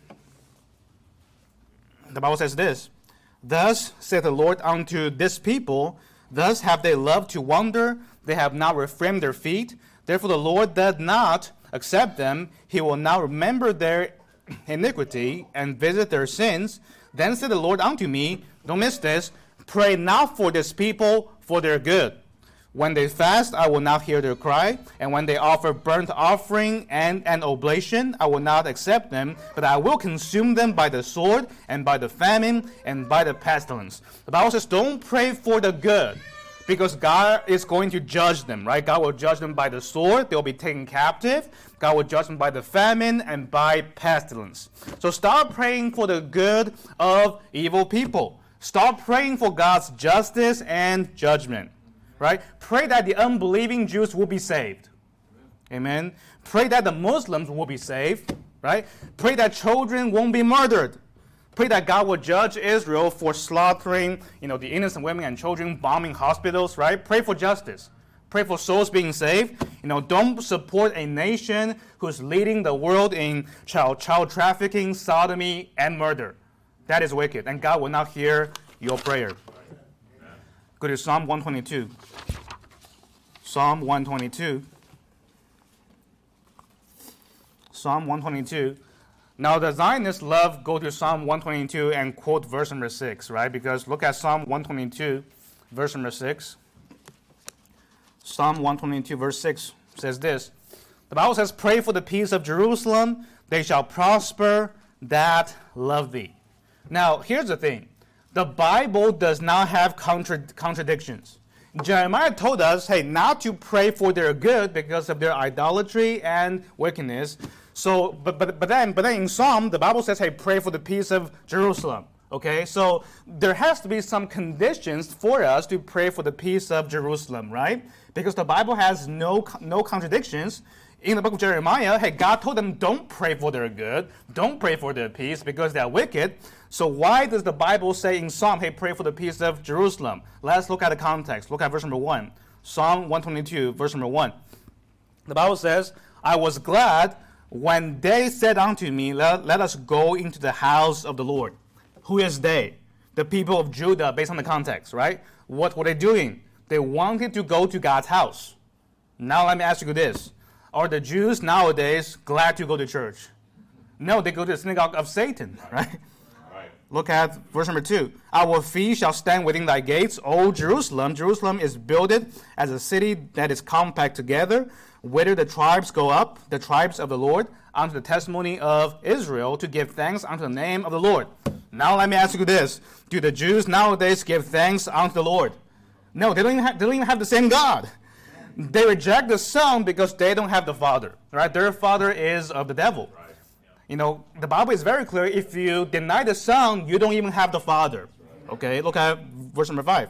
The Bible says this. Thus saith the Lord unto this people, thus have they loved to wander, they have not refrained their feet. Therefore the Lord doth not accept them. He will not remember their iniquity and visit their sins. Then said the Lord unto me, don't miss this, pray not for this people for their good. When they fast, I will not hear their cry, and when they offer burnt offering and an oblation, I will not accept them, but I will consume them by the sword, and by the famine, and by the pestilence. The Bible says, don't pray for the good, because God is going to judge them, right? God will judge them by the sword, they'll be taken captive. God will judge them by the famine and by pestilence. So stop praying for the good of evil people. Stop praying for God's justice and judgment. Right? Pray that the unbelieving Jews will be saved. Amen. Pray that the Muslims will be saved. Right? Pray that children won't be murdered. Pray that God will judge Israel for slaughtering, the innocent women and children, bombing hospitals. Right? Pray for justice. Pray for souls being saved. Don't support a nation who's leading the world in child trafficking, sodomy, and murder. That is wicked, and God will not hear your prayer. Go to Psalm 122. Psalm 122. Psalm 122. Now the Zionists love go to Psalm 122 and quote verse number 6, right? Because look at Psalm 122, verse number 6. Psalm 122, verse 6 says this. The Bible says, pray for the peace of Jerusalem. They shall prosper that love thee. Now, here's the thing. The Bible does not have contradictions. Jeremiah told us, hey, not to pray for their good because of their idolatry and wickedness. So, but then in Psalm, the Bible says, hey, pray for the peace of Jerusalem. Okay, so there has to be some conditions for us to pray for the peace of Jerusalem, right? Because the Bible has no contradictions. In the book of Jeremiah, hey, God told them, don't pray for their good, don't pray for their peace because they're wicked. So why does the Bible say in Psalm, hey, pray for the peace of Jerusalem? Let's look at the context. Look at verse number 1. Psalm 122, verse number 1. The Bible says, I was glad when they said unto me, let us go into the house of the Lord. Who is they? The people of Judah, based on the context, right? What were they doing? They wanted to go to God's house. Now let me ask you this. Are the Jews nowadays glad to go to church? No, they go to the synagogue of Satan, right? Look at verse number 2. Our feet shall stand within thy gates, O Jerusalem. Jerusalem is builded as a city that is compact together, whither the tribes go up, the tribes of the Lord, unto the testimony of Israel, to give thanks unto the name of the Lord. Now let me ask you this. Do the Jews nowadays give thanks unto the Lord? No, they don't even have the same God. They reject the Son because they don't have the Father, right? Their father is of the devil. You know, the Bible is very clear. If you deny the Son, you don't even have the Father. Okay, look at verse number 5.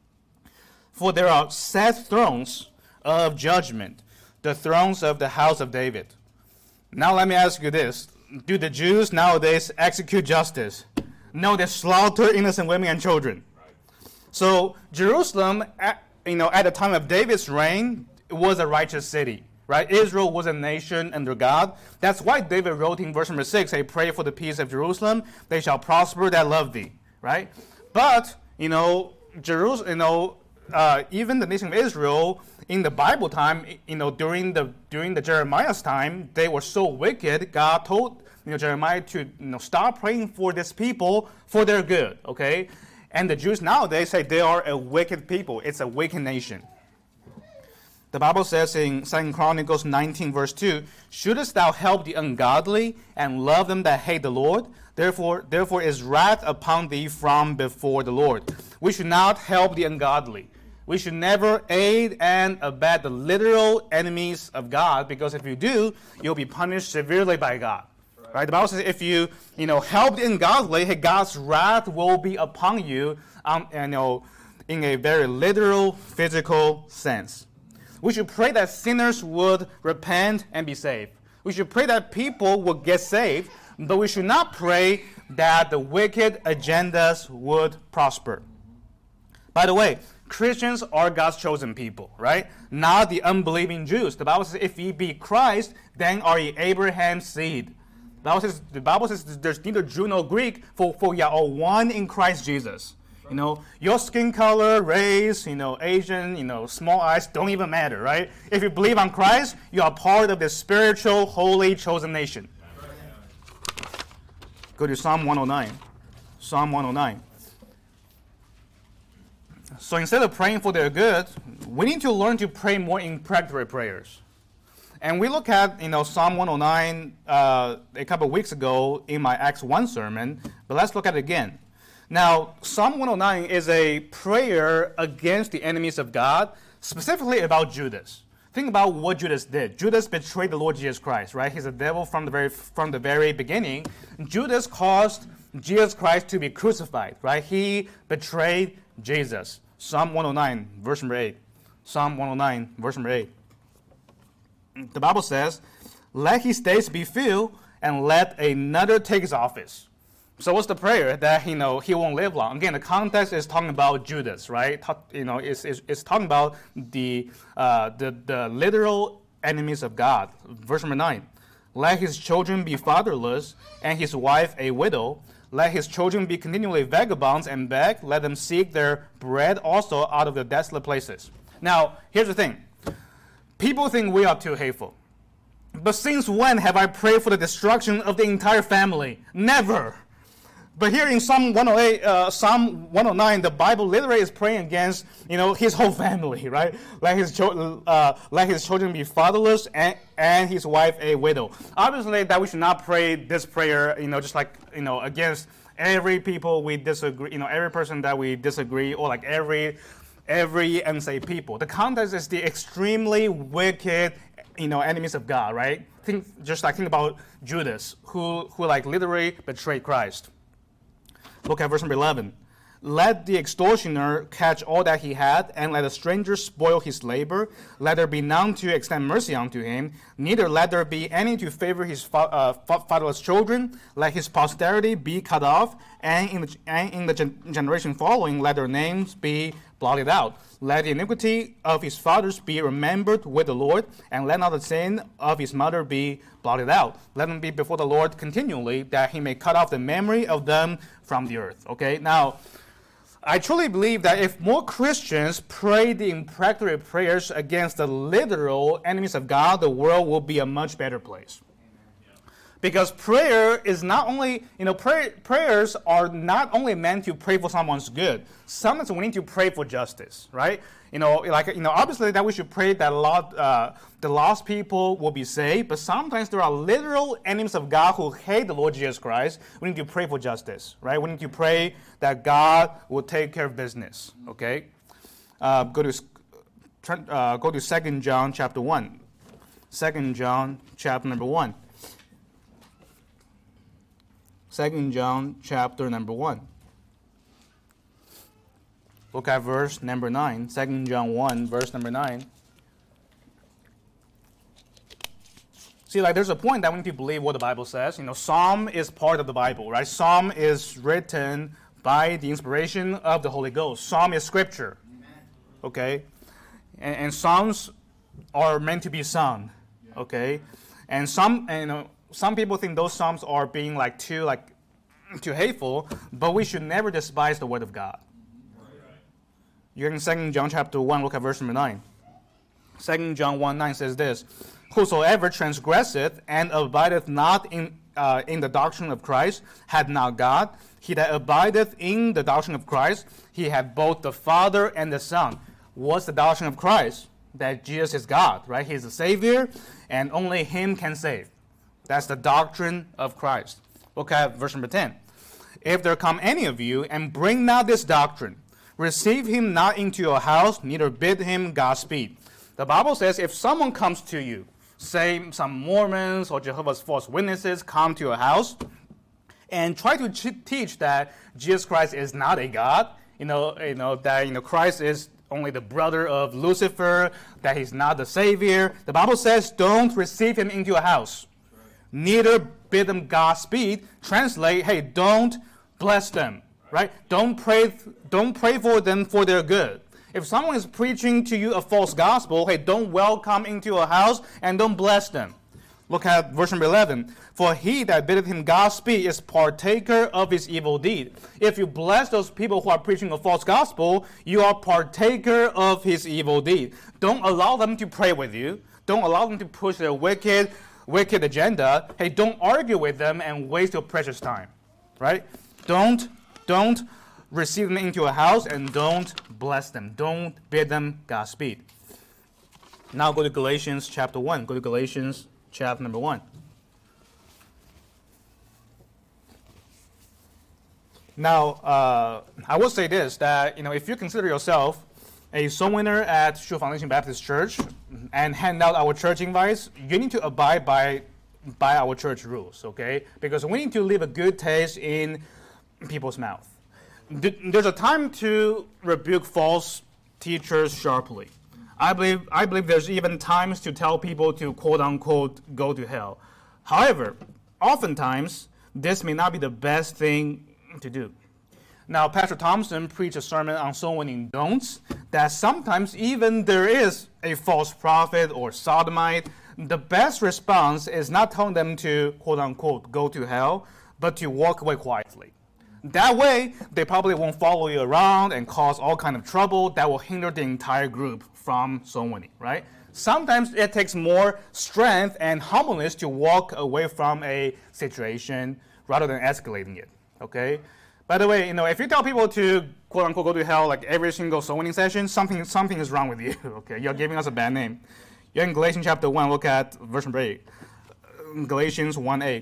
For there are set thrones of judgment, the thrones of the house of David. Now let me ask you this. Do the Jews nowadays execute justice? No, they slaughter innocent women and children. So Jerusalem, at the time of David's reign, was a righteous city. Right? Israel was a nation under God. That's why David wrote in verse number 6, "I pray for the peace of Jerusalem. They shall prosper that love thee." Right? But, Jerusalem, even the nation of Israel in the Bible time, during the Jeremiah's time, they were so wicked. God told Jeremiah to stop praying for this people for their good. Okay? And the Jews nowadays say they are a wicked people. It's a wicked nation. The Bible says in 2 Chronicles 19, verse 2, "Shouldest thou help the ungodly and love them that hate the Lord? Therefore is wrath upon thee from before the Lord." We should not help the ungodly. We should never aid and abet the literal enemies of God, because if you do, you'll be punished severely by God. Right? The Bible says if you help the ungodly, God's wrath will be upon you in a very literal, physical sense. We should pray that sinners would repent and be saved. We should pray that people would get saved, but we should not pray that the wicked agendas would prosper. By the way, Christians are God's chosen people, right? Not the unbelieving Jews. The Bible says, if ye be Christ, then are ye Abraham's seed. The Bible says there's neither Jew nor Greek, for ye are all one in Christ Jesus. Your skin color, race, Asian, small eyes, don't even matter, right? If you believe on Christ, you are part of the spiritual, holy, chosen nation. Go to Psalm 109. Psalm 109. So instead of praying for their good, we need to learn to pray more imprecatory prayers. And we look at, Psalm 109 a couple of weeks ago in my Acts 1 sermon, but let's look at it again. Now, Psalm 109 is a prayer against the enemies of God, specifically about Judas. Think about what Judas did. Judas betrayed the Lord Jesus Christ, right? He's a devil from the very beginning. Judas caused Jesus Christ to be crucified, right? He betrayed Jesus. Psalm 109, verse number 8. Psalm 109, verse number 8. The Bible says, "Let his days be filled, and let another take his office." So what's the prayer? That he won't live long. Again, the context is talking about Judas, right? It's talking about the literal enemies of God. Verse number 9. "Let his children be fatherless, and his wife a widow. Let his children be continually vagabonds and beg. Let them seek their bread also out of the desolate places." Now, here's the thing. People think we are too hateful. But since when have I prayed for the destruction of the entire family? Never. But here in Psalm 108, Psalm 109, the Bible literally is praying against, his whole family, right? Let his children be fatherless and his wife a widow. Obviously, that we should not pray this prayer, just like, against every people we disagree, every person that we disagree, or like every unsaved people. The context is the extremely wicked, enemies of God, right? Think about Judas, who literally betrayed Christ. Look at verse number 11. "Let the extortioner catch all that he had, and let a stranger spoil his labor. Let there be none to extend mercy unto him, neither let there be any to favor his fatherless children. Let his posterity be cut off, and in the generation following, let their names be blotted out. Let the iniquity of his fathers be remembered with the Lord, and let not the sin of his mother be blotted out. Let him be before the Lord continually, that he may cut off the memory of them from the earth. Okay, now, I truly believe that if more Christians pray the imprecatory prayers against the literal enemies of God, the world will be a much better place. Because prayer is not only, prayers are not only meant to pray for someone's good. Sometimes we need to pray for justice, right? Obviously that we should pray that the lost people will be saved, but sometimes there are literal enemies of God who hate the Lord Jesus Christ. We need to pray for justice, right? We need to pray that God will take care of business, okay? Go to 2 John chapter 1. 2 John chapter number 1. 2 John chapter number 1. Look at verse number 9. 2 John 1, verse number 9. See, there's a point that we need to believe what the Bible says. Psalm is part of the Bible, right? Psalm is written by the inspiration of the Holy Ghost. Psalm is scripture, okay? And Psalms are meant to be sung, okay? And some people think those Psalms are being too hateful, but we should never despise the word of God. You're in 2 John chapter 1, look at verse number 9. 2 John 1:9 says this, whosoever transgresseth and abideth not in the doctrine of Christ hath not God. He that abideth in the doctrine of Christ, he hath both the Father and the Son. What's the doctrine of Christ? That Jesus is God, right? He is the Savior, and only him can save. That's the doctrine of Christ. Look at verse number 10. If there come any of you and bring not this doctrine, receive him not into your house, neither bid him Godspeed. The Bible says if someone comes to you, say some Mormons or Jehovah's false witnesses come to your house and try to teach that Jesus Christ is not a God, that Christ is only the brother of Lucifer, that he's not the Savior. The Bible says don't receive him into your house. Neither bid them Godspeed. Translate, hey, don't bless them, right? Don't pray for them for their good. If someone is preaching to you a false gospel, hey, don't welcome into your house and don't bless them. Look at verse number 11. For he that biddeth him Godspeed is partaker of his evil deed. If you bless those people who are preaching a false gospel, you are partaker of his evil deed. Don't allow them to pray with you. Don't allow them to push their wicked agenda. Hey, don't argue with them and waste your precious time, right? Don't receive them into a house and don't bless them. Don't bid them Godspeed. Now go to Galatians chapter 1. Go to Galatians chapter number 1. Now, I will say this, that if you consider yourself a soul winner at Sure Foundation Baptist Church and hand out our church invites, you need to abide by our church rules, okay? Because we need to leave a good taste in people's mouth. There's a time to rebuke false teachers sharply. I believe there's even times to tell people to quote unquote go to hell. However, oftentimes this may not be the best thing to do. Now, Pastor Thompson preached a sermon on soul winning don'ts, that sometimes even there is a false prophet or sodomite. The best response is not telling them to, quote unquote, go to hell, but to walk away quietly. That way, they probably won't follow you around and cause all kind of trouble that will hinder the entire group from soul winning, right? Sometimes it takes more strength and humbleness to walk away from a situation rather than escalating it, okay? By the way, if you tell people to, quote unquote, go to hell like every single soul winning session, something is wrong with you, okay? You're giving us a bad name. You're in Galatians chapter 1, look at verse number 8. Galatians 1:8.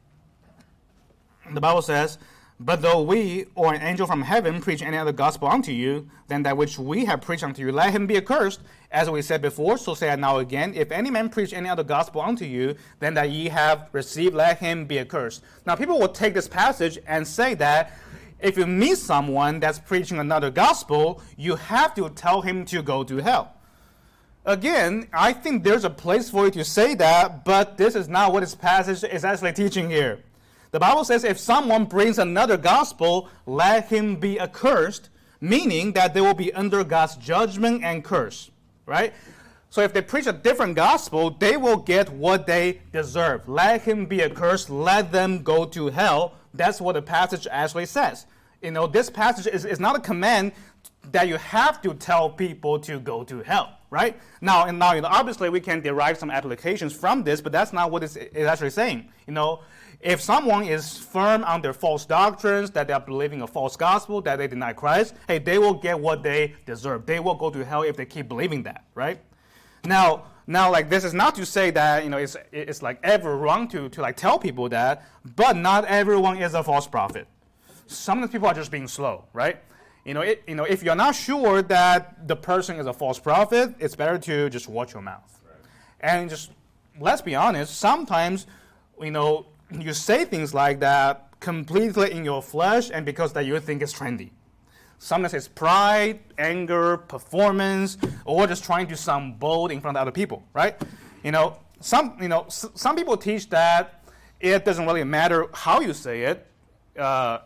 The Bible says, but though we or an angel from heaven preach any other gospel unto you than that which we have preached unto you, let him be accursed. As we said before, so say I now again, if any man preach any other gospel unto you than that ye have received, let him be accursed. Now people will take this passage and say that if you meet someone that's preaching another gospel, you have to tell him to go to hell. Again, I think there's a place for you to say that, but this is not what this passage is actually teaching here. The Bible says if someone brings another gospel, let him be accursed, meaning that they will be under God's judgment and curse, right? So if they preach a different gospel, they will get what they deserve. Let him be accursed, let them go to hell. That's what the passage actually says. This passage is not a command that you have to tell people to go to hell, right? Now, obviously we can derive some applications from this, but that's not what it's actually saying. If someone is firm on their false doctrines, that they are believing a false gospel, that they deny Christ, hey, they will get what they deserve. They will go to hell if they keep believing that, right? Now, like, this is not to say that it's like ever wrong to like tell people that, but not everyone is a false prophet. Some of the people are just being slow, right? If you're not sure that the person is a false prophet, it's better to just watch your mouth. Right. And just let's be honest. Sometimes, you say things like that completely in your flesh, and because that you think it's trendy. Sometimes it's pride, anger, performance, or just trying to sound bold in front of other people, right? Some people teach that it doesn't really matter how you say it. All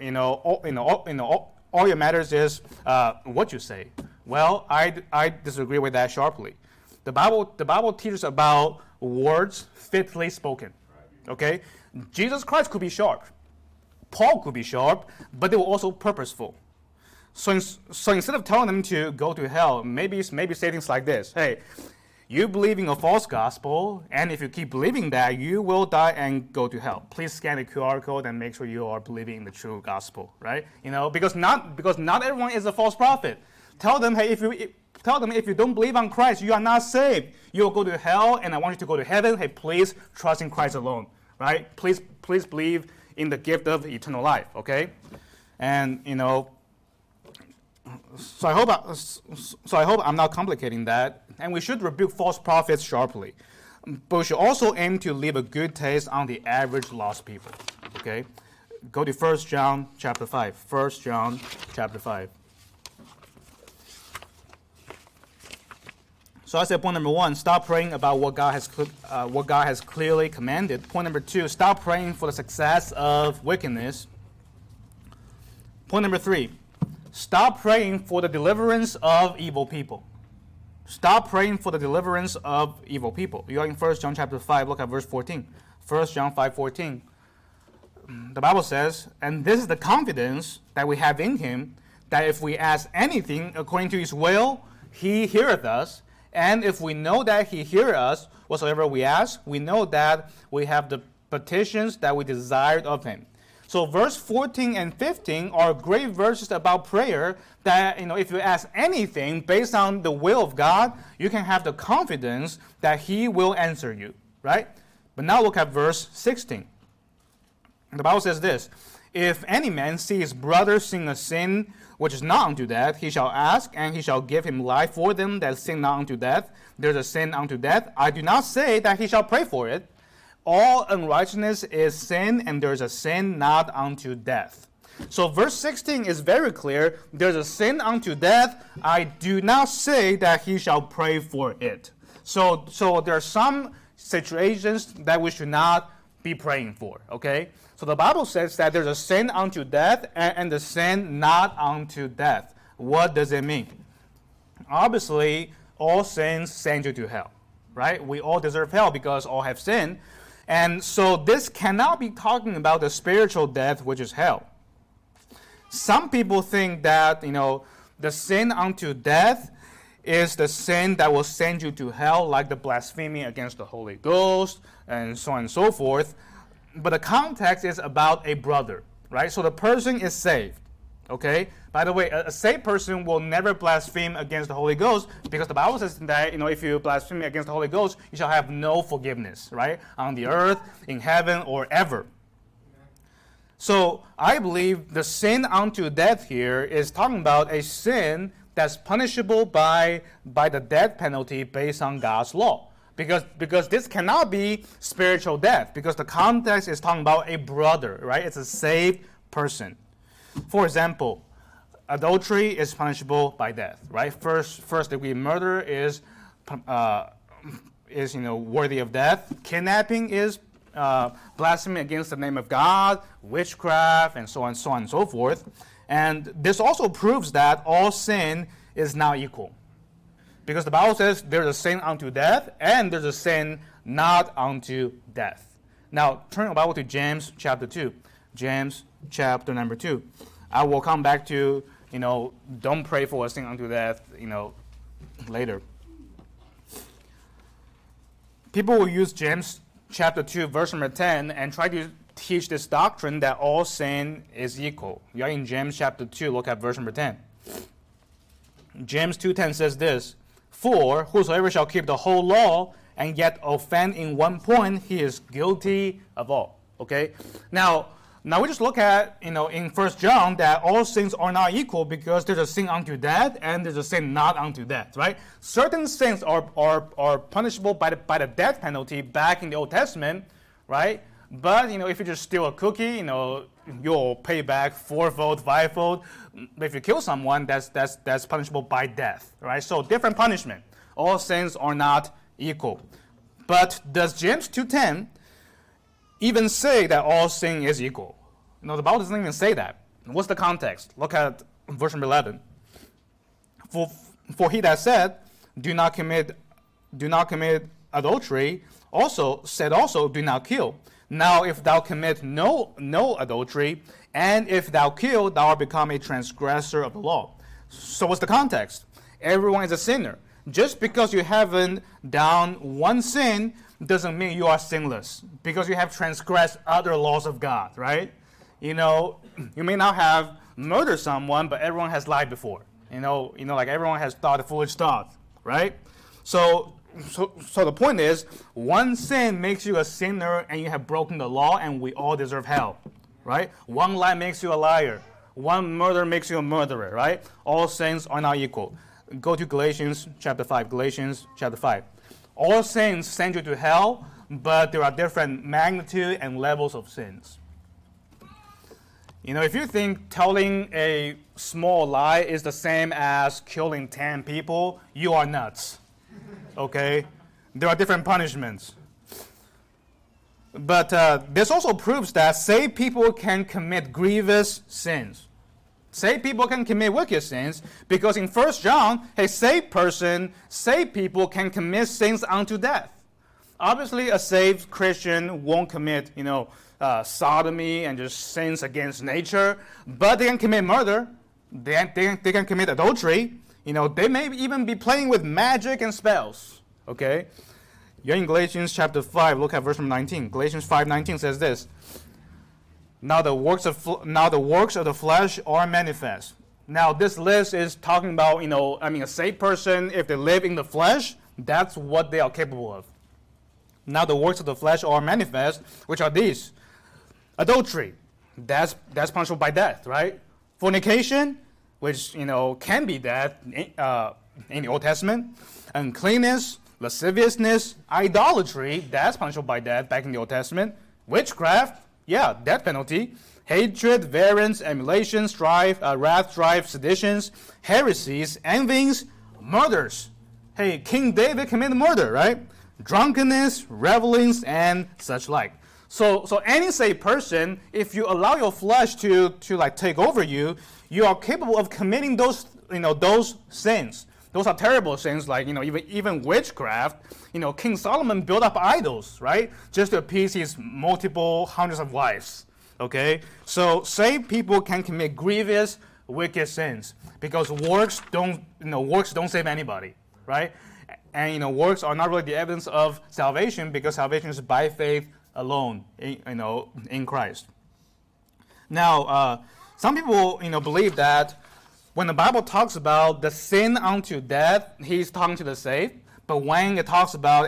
it matters is what you say. Well, I disagree with that sharply. The Bible teaches about words fitly spoken. Okay, Jesus Christ could be sharp, Paul could be sharp, but they were also purposeful. So instead of telling them to go to hell, maybe say things like this: hey, you believe in a false gospel, and if you keep believing that, you will die and go to hell. Please scan the QR code and make sure you are believing in the true gospel, right? Because not everyone is a false prophet. Tell them, hey, if you don't believe on Christ, you are not saved. You will go to hell, and I want you to go to heaven. Hey, please trust in Christ alone, right? Please believe in the gift of eternal life, okay? And So I hope I'm not complicating that. And we should rebuke false prophets sharply. But we should also aim to leave a good taste on the average lost people. Okay? Go to 1 John chapter 5. 1 John chapter 5. So I said point number 1, stop praying about what God has clearly commanded. Point number 2, stop praying for the success of wickedness. Point number 3, stop praying for the deliverance of evil people. Stop praying for the deliverance of evil people. You are in 1 John chapter 5, look at verse 14. 1 John 5:14. The Bible says, and this is the confidence that we have in him, that if we ask anything according to his will, he heareth us. And if we know that he heareth us, whatsoever we ask, we know that we have the petitions that we desired of him. So verse 14 and 15 are great verses about prayer that, if you ask anything based on the will of God, you can have the confidence that he will answer you, right? But now look at verse 16. The Bible says this, if any man see his brother sin a sin which is not unto death, he shall ask, and he shall give him life for them that sin not unto death. There's a sin unto death. I do not say that he shall pray for it. All unrighteousness is sin, and there is a sin not unto death. So verse 16 is very clear. There's a sin unto death. I do not say that he shall pray for it. So there are some situations that we should not be praying for, okay? So the Bible says that there's a sin unto death and the sin not unto death. What does it mean? Obviously, all sins send you to hell, right? We all deserve hell because all have sinned. And so this cannot be talking about the spiritual death, which is hell. Some people think that, the sin unto death is the sin that will send you to hell, like the blasphemy against the Holy Ghost, and so on and so forth. But the context is about a brother, right? So the person is saved, okay? By the way, a saved person will never blaspheme against the Holy Ghost, because the Bible says that, if you blaspheme against the Holy Ghost, you shall have no forgiveness, right? On the earth, in heaven, or ever. So I believe the sin unto death here is talking about a sin that's punishable by the death penalty based on God's law. Because this cannot be spiritual death, because the context is talking about a brother, right? It's a saved person. For example, adultery is punishable by death, right? First degree murder is worthy of death. Kidnapping is blasphemy against the name of God, witchcraft, and so on and so forth. And this also proves that all sin is not equal. Because the Bible says there's a sin unto death, and there's a sin not unto death. Now, turn your Bible to James chapter 2. James chapter number 2. I will come back to, don't pray for a sin unto death, later. People will use James chapter 2, verse number 10, and try to teach this doctrine that all sin is equal. You are in James chapter 2, look at verse number 10. James 2:10 says this, "For whosoever shall keep the whole law and yet offend in one point, he is guilty of all." Okay? Now we just look at, in 1 John that all sins are not equal because there's a sin unto death and there's a sin not unto death, right? Certain sins are punishable by the death penalty back in the Old Testament, right? But, if you just steal a cookie, you'll pay back fourfold, fivefold. If you kill someone, that's punishable by death, right? So different punishment. All sins are not equal. But does James 2:10 even say that all sin is equal? The Bible doesn't even say that. What's the context? Look at verse number 11. For he that said, do not commit adultery, said also, do not kill. Now if thou commit no adultery, and if thou kill, thou art become a transgressor of the law. So what's the context? Everyone is a sinner. Just because you haven't done one sin doesn't mean you are sinless, because you have transgressed other laws of God, right? You may not have murdered someone, but everyone has lied before. Like everyone has thought a foolish thought, right? So the point is, one sin makes you a sinner and you have broken the law, and we all deserve hell, right? One lie makes you a liar. One murder makes you a murderer, right? All sins are not equal. Go to Galatians chapter 5. Galatians chapter 5. All sins send you to hell, but there are different magnitude and levels of sins. If you think telling a small lie is the same as killing 10 people, you are nuts. Okay? There are different punishments. But this also proves that saved people can commit grievous sins. Saved people can commit wicked sins, because in 1 John, a saved people can commit sins unto death. Obviously, a saved Christian won't commit, sodomy and just sins against nature, but they can commit murder. They can commit adultery. They may even be playing with magic and spells. Okay? You're in Galatians chapter 5. Look at verse 19. Galatians 5:19 says this. Now the works of the flesh are manifest. Now this list is talking about, a saved person, if they live in the flesh, that's what they are capable of. Now the works of the flesh are manifest, which are these. Adultery, that's punishable by death, right? Fornication, which, can be death in the Old Testament. Uncleanness, lasciviousness, idolatry, that's punishable by death back in the Old Testament. Witchcraft, death penalty. Hatred, variance, emulation, strife, wrath, strife, seditions, heresies, envyings, murders. Hey, King David committed murder, right? Drunkenness, revelings, and such like. So any saved person, if you allow your flesh to take over you, you are capable of committing those sins. Those are terrible sins, like even witchcraft. King Solomon built up idols, right, just to appease his multiple hundreds of wives. Okay, so saved people can commit grievous, wicked sins because works don't save anybody, right? And works are not really the evidence of salvation, because salvation is by faith alone, in Christ. Now, some people, believe that when the Bible talks about the sin unto death, he's talking to the saved. But when it talks about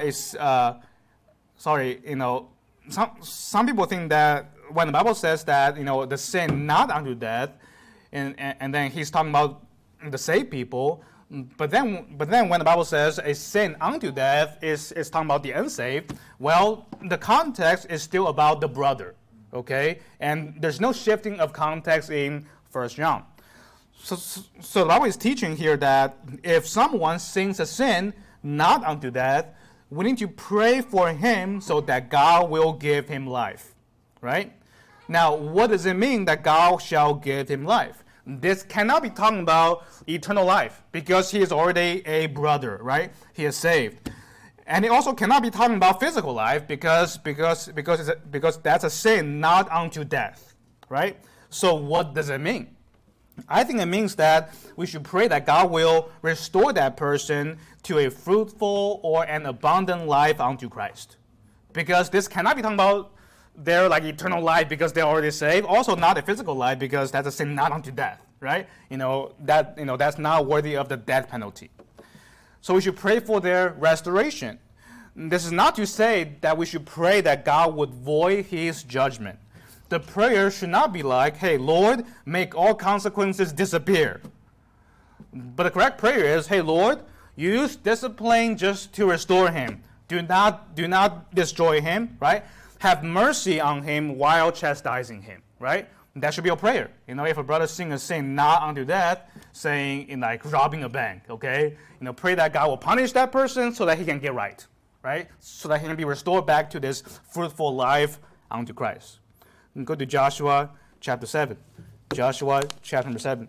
some people think that when the Bible says that, the sin not unto death, and then he's talking about the saved people. But then when the Bible says a sin unto death is talking about the unsaved, well, the context is still about the brother, okay? And there's no shifting of context in 1 John. So the Bible is teaching here that if someone sins a sin not unto death, we need to pray for him so that God will give him life, right? Now, what does it mean that God shall give him life? this cannot be talking about eternal life because he is already a brother, right? He is saved. And it also cannot be talking about physical life because that's a sin not unto death, right? So what does it mean? I think it means that we should pray that God will restore that person to a fruitful or an abundant life unto Christ. Because this cannot be talking about their eternal life because they're already saved. Also not a physical life because that's a sin not unto death, right? That's not worthy of the death penalty. So we should pray for their restoration. This is not to say that we should pray that God would void his judgment. The prayer should not be like, hey, Lord, make all consequences disappear. But the correct prayer is, hey, Lord, use discipline just to restore him. Do not destroy him, right? Have mercy on him while chastising him, right? That should be a prayer. If a brother sins a sin not unto death, saying robbing a bank, okay? Pray that God will punish that person so that he can get right? So that he can be restored back to this fruitful life unto Christ. And go to Joshua chapter 7. Joshua chapter number 7.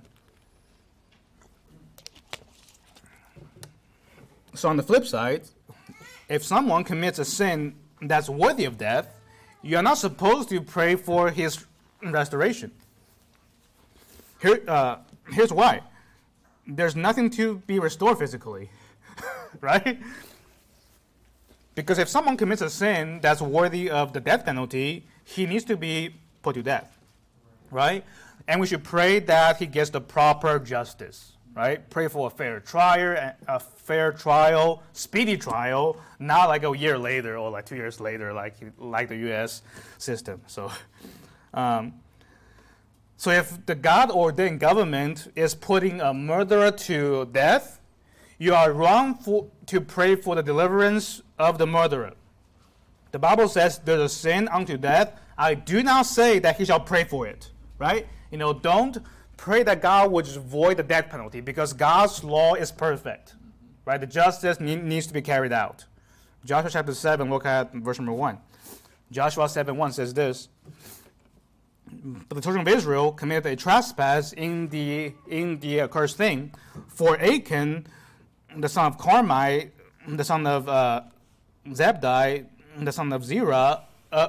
So on the flip side, if someone commits a sin that's worthy of death, you are not supposed to pray for his restoration. Here's why. There's nothing to be restored physically, right? Because if someone commits a sin that's worthy of the death penalty, he needs to be put to death, right? And we should pray that he gets the proper justice, right? Pray for a fair trial, speedy trial, not like a year later or 2 years later, like the U.S. system. So if the God-ordained government is putting a murderer to death, you are wrong to pray for the deliverance of the murderer. The Bible says there's a sin unto death. I do not say that he shall pray for it, right? Don't pray that God would just void the death penalty because God's law is perfect, right? The justice needs to be carried out. Joshua chapter 7, look at verse number 1. Joshua 7:1 says this: But the children of Israel committed a trespass in the accursed thing, for Achan, the son of Carmi, the son of Zabdi, the son of Zerah,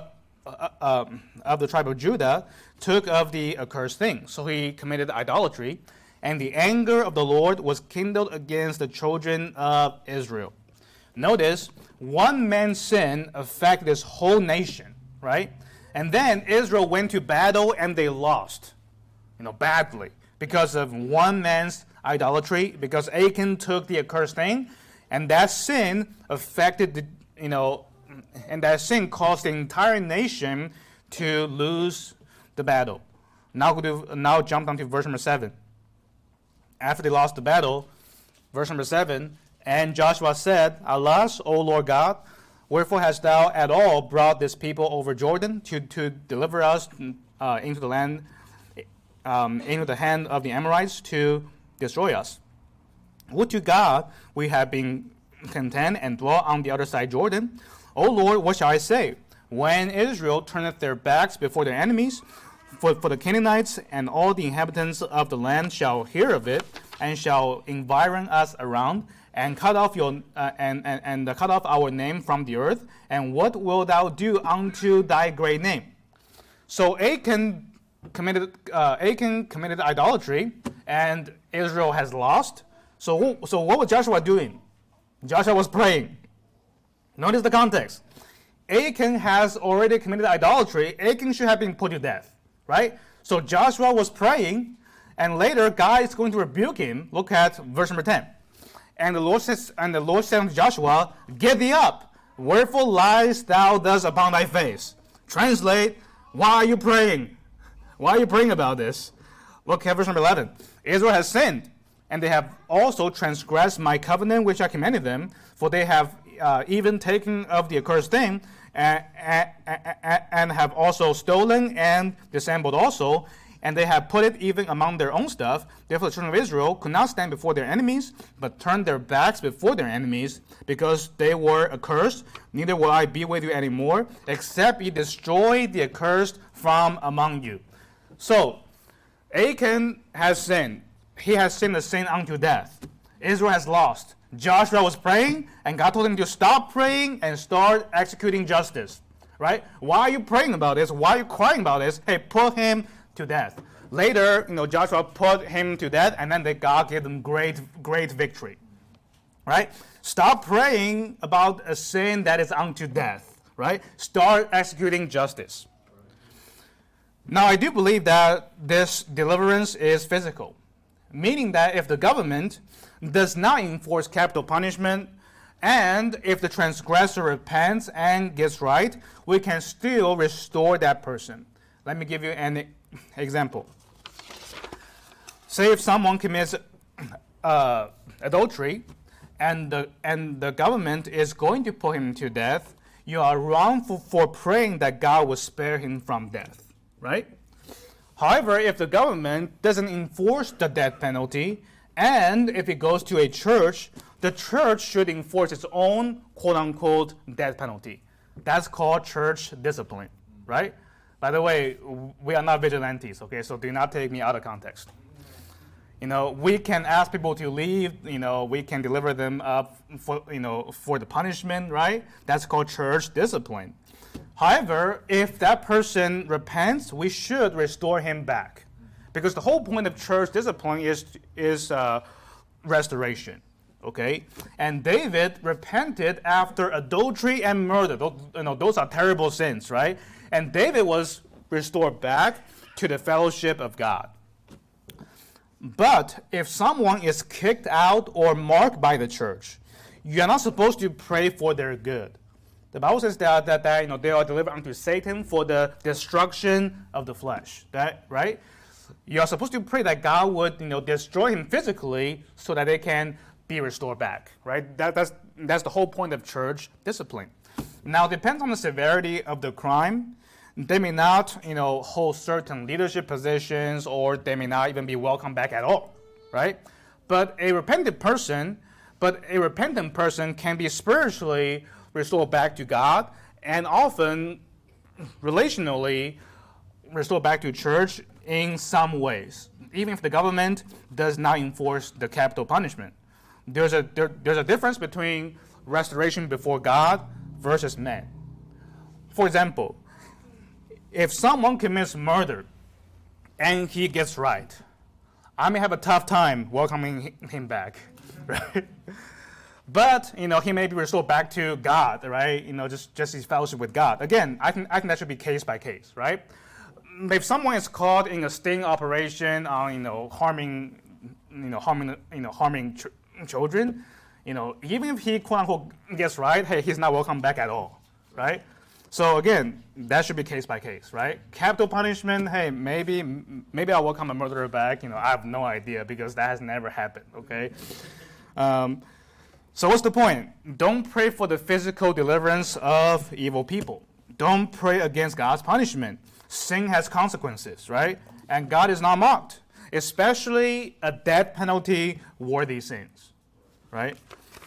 of the tribe of Judah, took of the accursed thing. So he committed idolatry, and the anger of the Lord was kindled against the children of Israel. Notice, one man's sin affected this whole nation, right? And then Israel went to battle and they lost, badly, because of one man's idolatry, because Achan took the accursed thing, and that sin affected and that sin caused the entire nation to lose the battle. Now jump down to verse number 7. After they lost the battle, verse number 7, and Joshua said, Alas, O Lord God, wherefore hast thou at all brought this people over Jordan to deliver us into the land, into the hand of the Amorites to destroy us? Would to God we have been content and dwell on the other side Jordan. O Lord, what shall I say? When Israel turneth their backs before their enemies, for the Canaanites and all the inhabitants of the land shall hear of it, and shall environ us around, and cut off cut off our name from the earth. And what wilt thou do unto thy great name? So Achan committed idolatry, and Israel has lost. So what was Joshua doing? Joshua was praying. Notice the context. Achan has already committed idolatry. Achan should have been put to death, right? So Joshua was praying, and later God is going to rebuke him. Look at verse number 10. And the Lord said unto Joshua, Get thee up, wherefore liest thou thus upon thy face? Translate, why are you praying? Why are you praying about this? Look at verse number 11. Israel has sinned, and they have also transgressed my covenant which I commanded them, for they have even taken of the accursed thing, and have also stolen and dissembled also, and they have put it even among their own stuff. Therefore the children of Israel could not stand before their enemies, but turned their backs before their enemies, because they were accursed. Neither will I be with you anymore, except ye destroy the accursed from among you. So Achan has sinned. He has sinned a sin unto death. Israel has lost. Joshua was praying, and God told him to stop praying and start executing justice. Right? Why are you praying about this? Why are you crying about this? Hey, put him to death. Later, Joshua put him to death, and then God gave them great victory. Right? Stop praying about a sin that is unto death. Right? Start executing justice. Now, I do believe that this deliverance is physical, meaning that if the government does not enforce capital punishment, and if the transgressor repents and gets right, we can still restore that person. Let me give you an example. Say if someone commits adultery, and the government is going to put him to death, you are wrong for praying that God will spare him from death. Right? However, if the government doesn't enforce the death penalty, and if it goes to a church, the church should enforce its own quote-unquote death penalty. That's called church discipline, right? By the way, we are not vigilantes, okay? So do not take me out of context. We can ask people to leave, we can deliver them up for the punishment, right? That's called church discipline. However, if that person repents, we should restore him back. Because the whole point of church discipline is restoration. Okay? And David repented after adultery and murder. Those are terrible sins, right? And David was restored back to the fellowship of God. But if someone is kicked out or marked by the church, you are not supposed to pray for their good. The Bible says that they are delivered unto Satan for the destruction of the flesh. Right? You are supposed to pray that God would destroy him physically so that they can be restored back. Right? That's the whole point of church discipline. Now, it depends on the severity of the crime. They may not hold certain leadership positions, or they may not even be welcomed back at all. Right? But a repentant person can be spiritually restored back to God, and often relationally restored back to church in some ways, even if the government does not enforce the capital punishment. There's a difference between restoration before God versus man. For example, if someone commits murder and he gets right, I may have a tough time welcoming him back, right? But he may be restored back to God, right? Just his fellowship with God. Again, I think that should be case by case, right? If someone is caught in a sting operation on harming children, even if he quote unquote gets right, hey, he's not welcome back at all, right? So again, that should be case by case, right? Capital punishment, hey, maybe I'll welcome a murderer back. I have no idea because that has never happened. Okay. So what's the point? Don't pray for the physical deliverance of evil people. Don't pray against God's punishment. Sin has consequences, right? And God is not mocked, especially a death penalty worthy sins, right?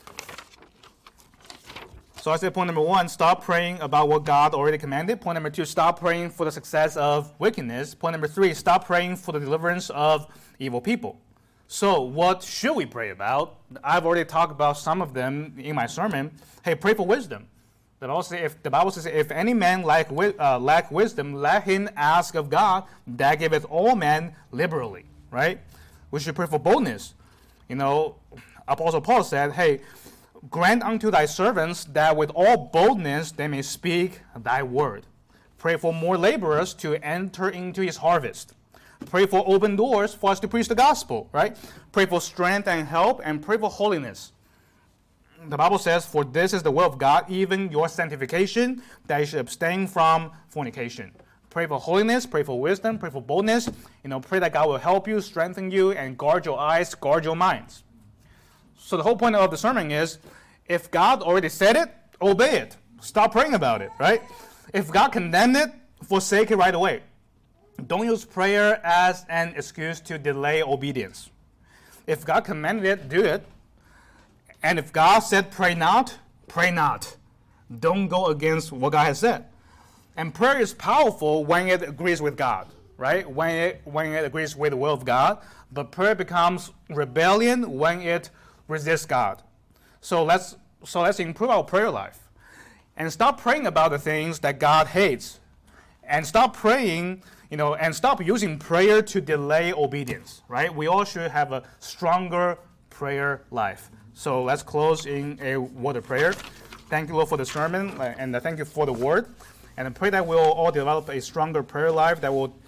So I said point number 1, stop praying about what God already commanded. Point number 2, stop praying for the success of wickedness. Point number 3, stop praying for the deliverance of evil people. So what should we pray about? I've already talked about some of them in my sermon. Hey, pray for wisdom. The Bible says, if any man lack wisdom, let him ask of God, that giveth all men liberally, right? We should pray for boldness. Apostle Paul said, hey, grant unto thy servants that with all boldness they may speak thy word. Pray for more laborers to enter into his harvest. Pray for open doors for us to preach the gospel, right? Pray for strength and help, and pray for holiness. The Bible says, for this is the will of God, even your sanctification, that you should abstain from fornication. Pray for holiness, pray for wisdom, pray for boldness. Pray that God will help you, strengthen you, and guard your eyes, guard your minds. So the whole point of the sermon is, if God already said it, obey it. Stop praying about it, right? If God condemned it, forsake it right away. Don't use prayer as an excuse to delay obedience. If God commanded it, do it. And if God said pray not, pray not. Don't go against what God has said. And prayer is powerful when it agrees with God, right? When it agrees with the will of God. But prayer becomes rebellion when it resists God. So let's improve our prayer life. And stop praying about the things that God hates. And stop praying, and stop using prayer to delay obedience, right? We all should have a stronger prayer life. So let's close in a word of prayer. Thank you, Lord, for the sermon, and thank you for the word. And I pray that we'll all develop a stronger prayer life that will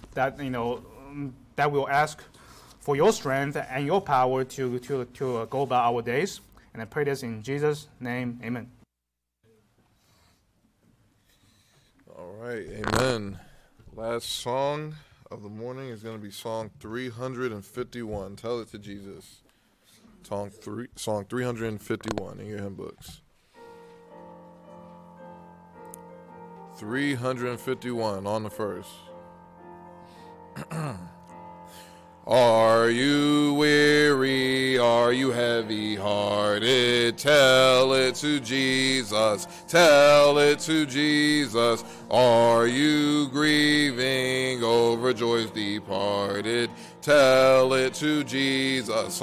ask for your strength and your power to go about our days. And I pray this in Jesus' name, amen. All right, amen. Last song of the morning is going to be song 351. Tell it to Jesus. Song 351 in your hymn books. 351 on the first. Are you weary? Are you heavy-hearted? Tell it to Jesus. Tell it to Jesus. Are you grieving over joys departed? Tell it to Jesus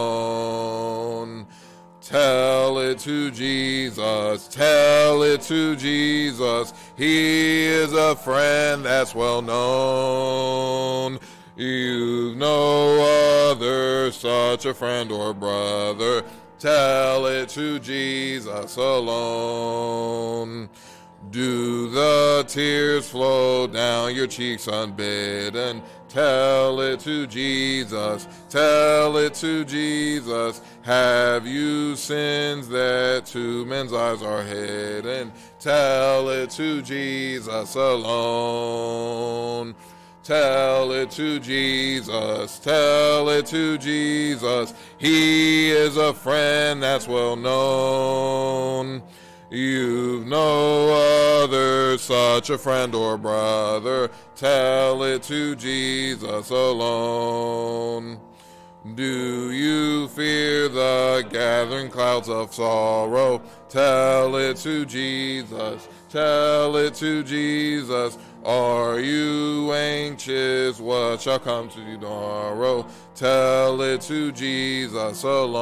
alone. Tell it to Jesus, tell it to Jesus. He is a friend that's well known. You've no other such a friend or brother. Tell it to Jesus alone. Do the tears flow down your cheeks unbidden? Tell it to Jesus, tell it to Jesus. Have you sins that to men's eyes are hidden? Tell it to Jesus alone. Tell it to Jesus, tell it to Jesus. He is a friend that's well known. You've no other such a friend or brother. Tell it to Jesus alone. Do you fear the gathering clouds of sorrow? Tell it to Jesus. Tell it to Jesus. Are you anxious what shall come to you tomorrow? Tell it to Jesus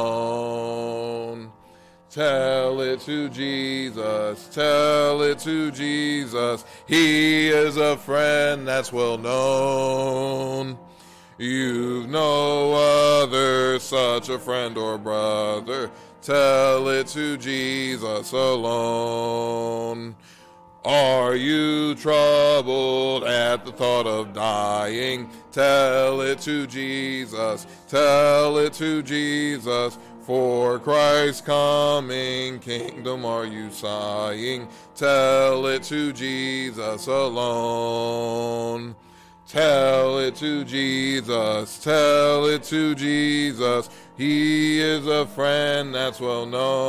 alone. Tell it to Jesus, tell it to Jesus. He is a friend that's well known. You've no other such a friend or brother. Tell it to Jesus alone. Are you troubled at the thought of dying? Tell it to Jesus, tell it to Jesus. For Christ's coming kingdom are you sighing? Tell it to Jesus alone. Tell it to Jesus, tell it to Jesus. He is a friend that's well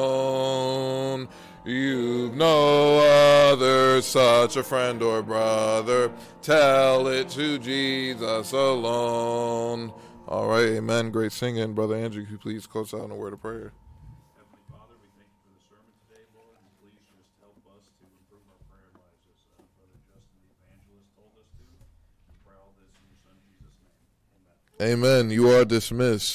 known. You've no other such a friend or brother. Tell it to Jesus alone. All right, amen. Great singing. Brother Andrew, could you please close out in a word of prayer? Heavenly Father, we thank you for the sermon today, Lord, and please just help us to improve our prayer lives as Brother Justin the Evangelist told us to. We pray all this in your Son, Jesus' name. Amen. Amen. You are dismissed.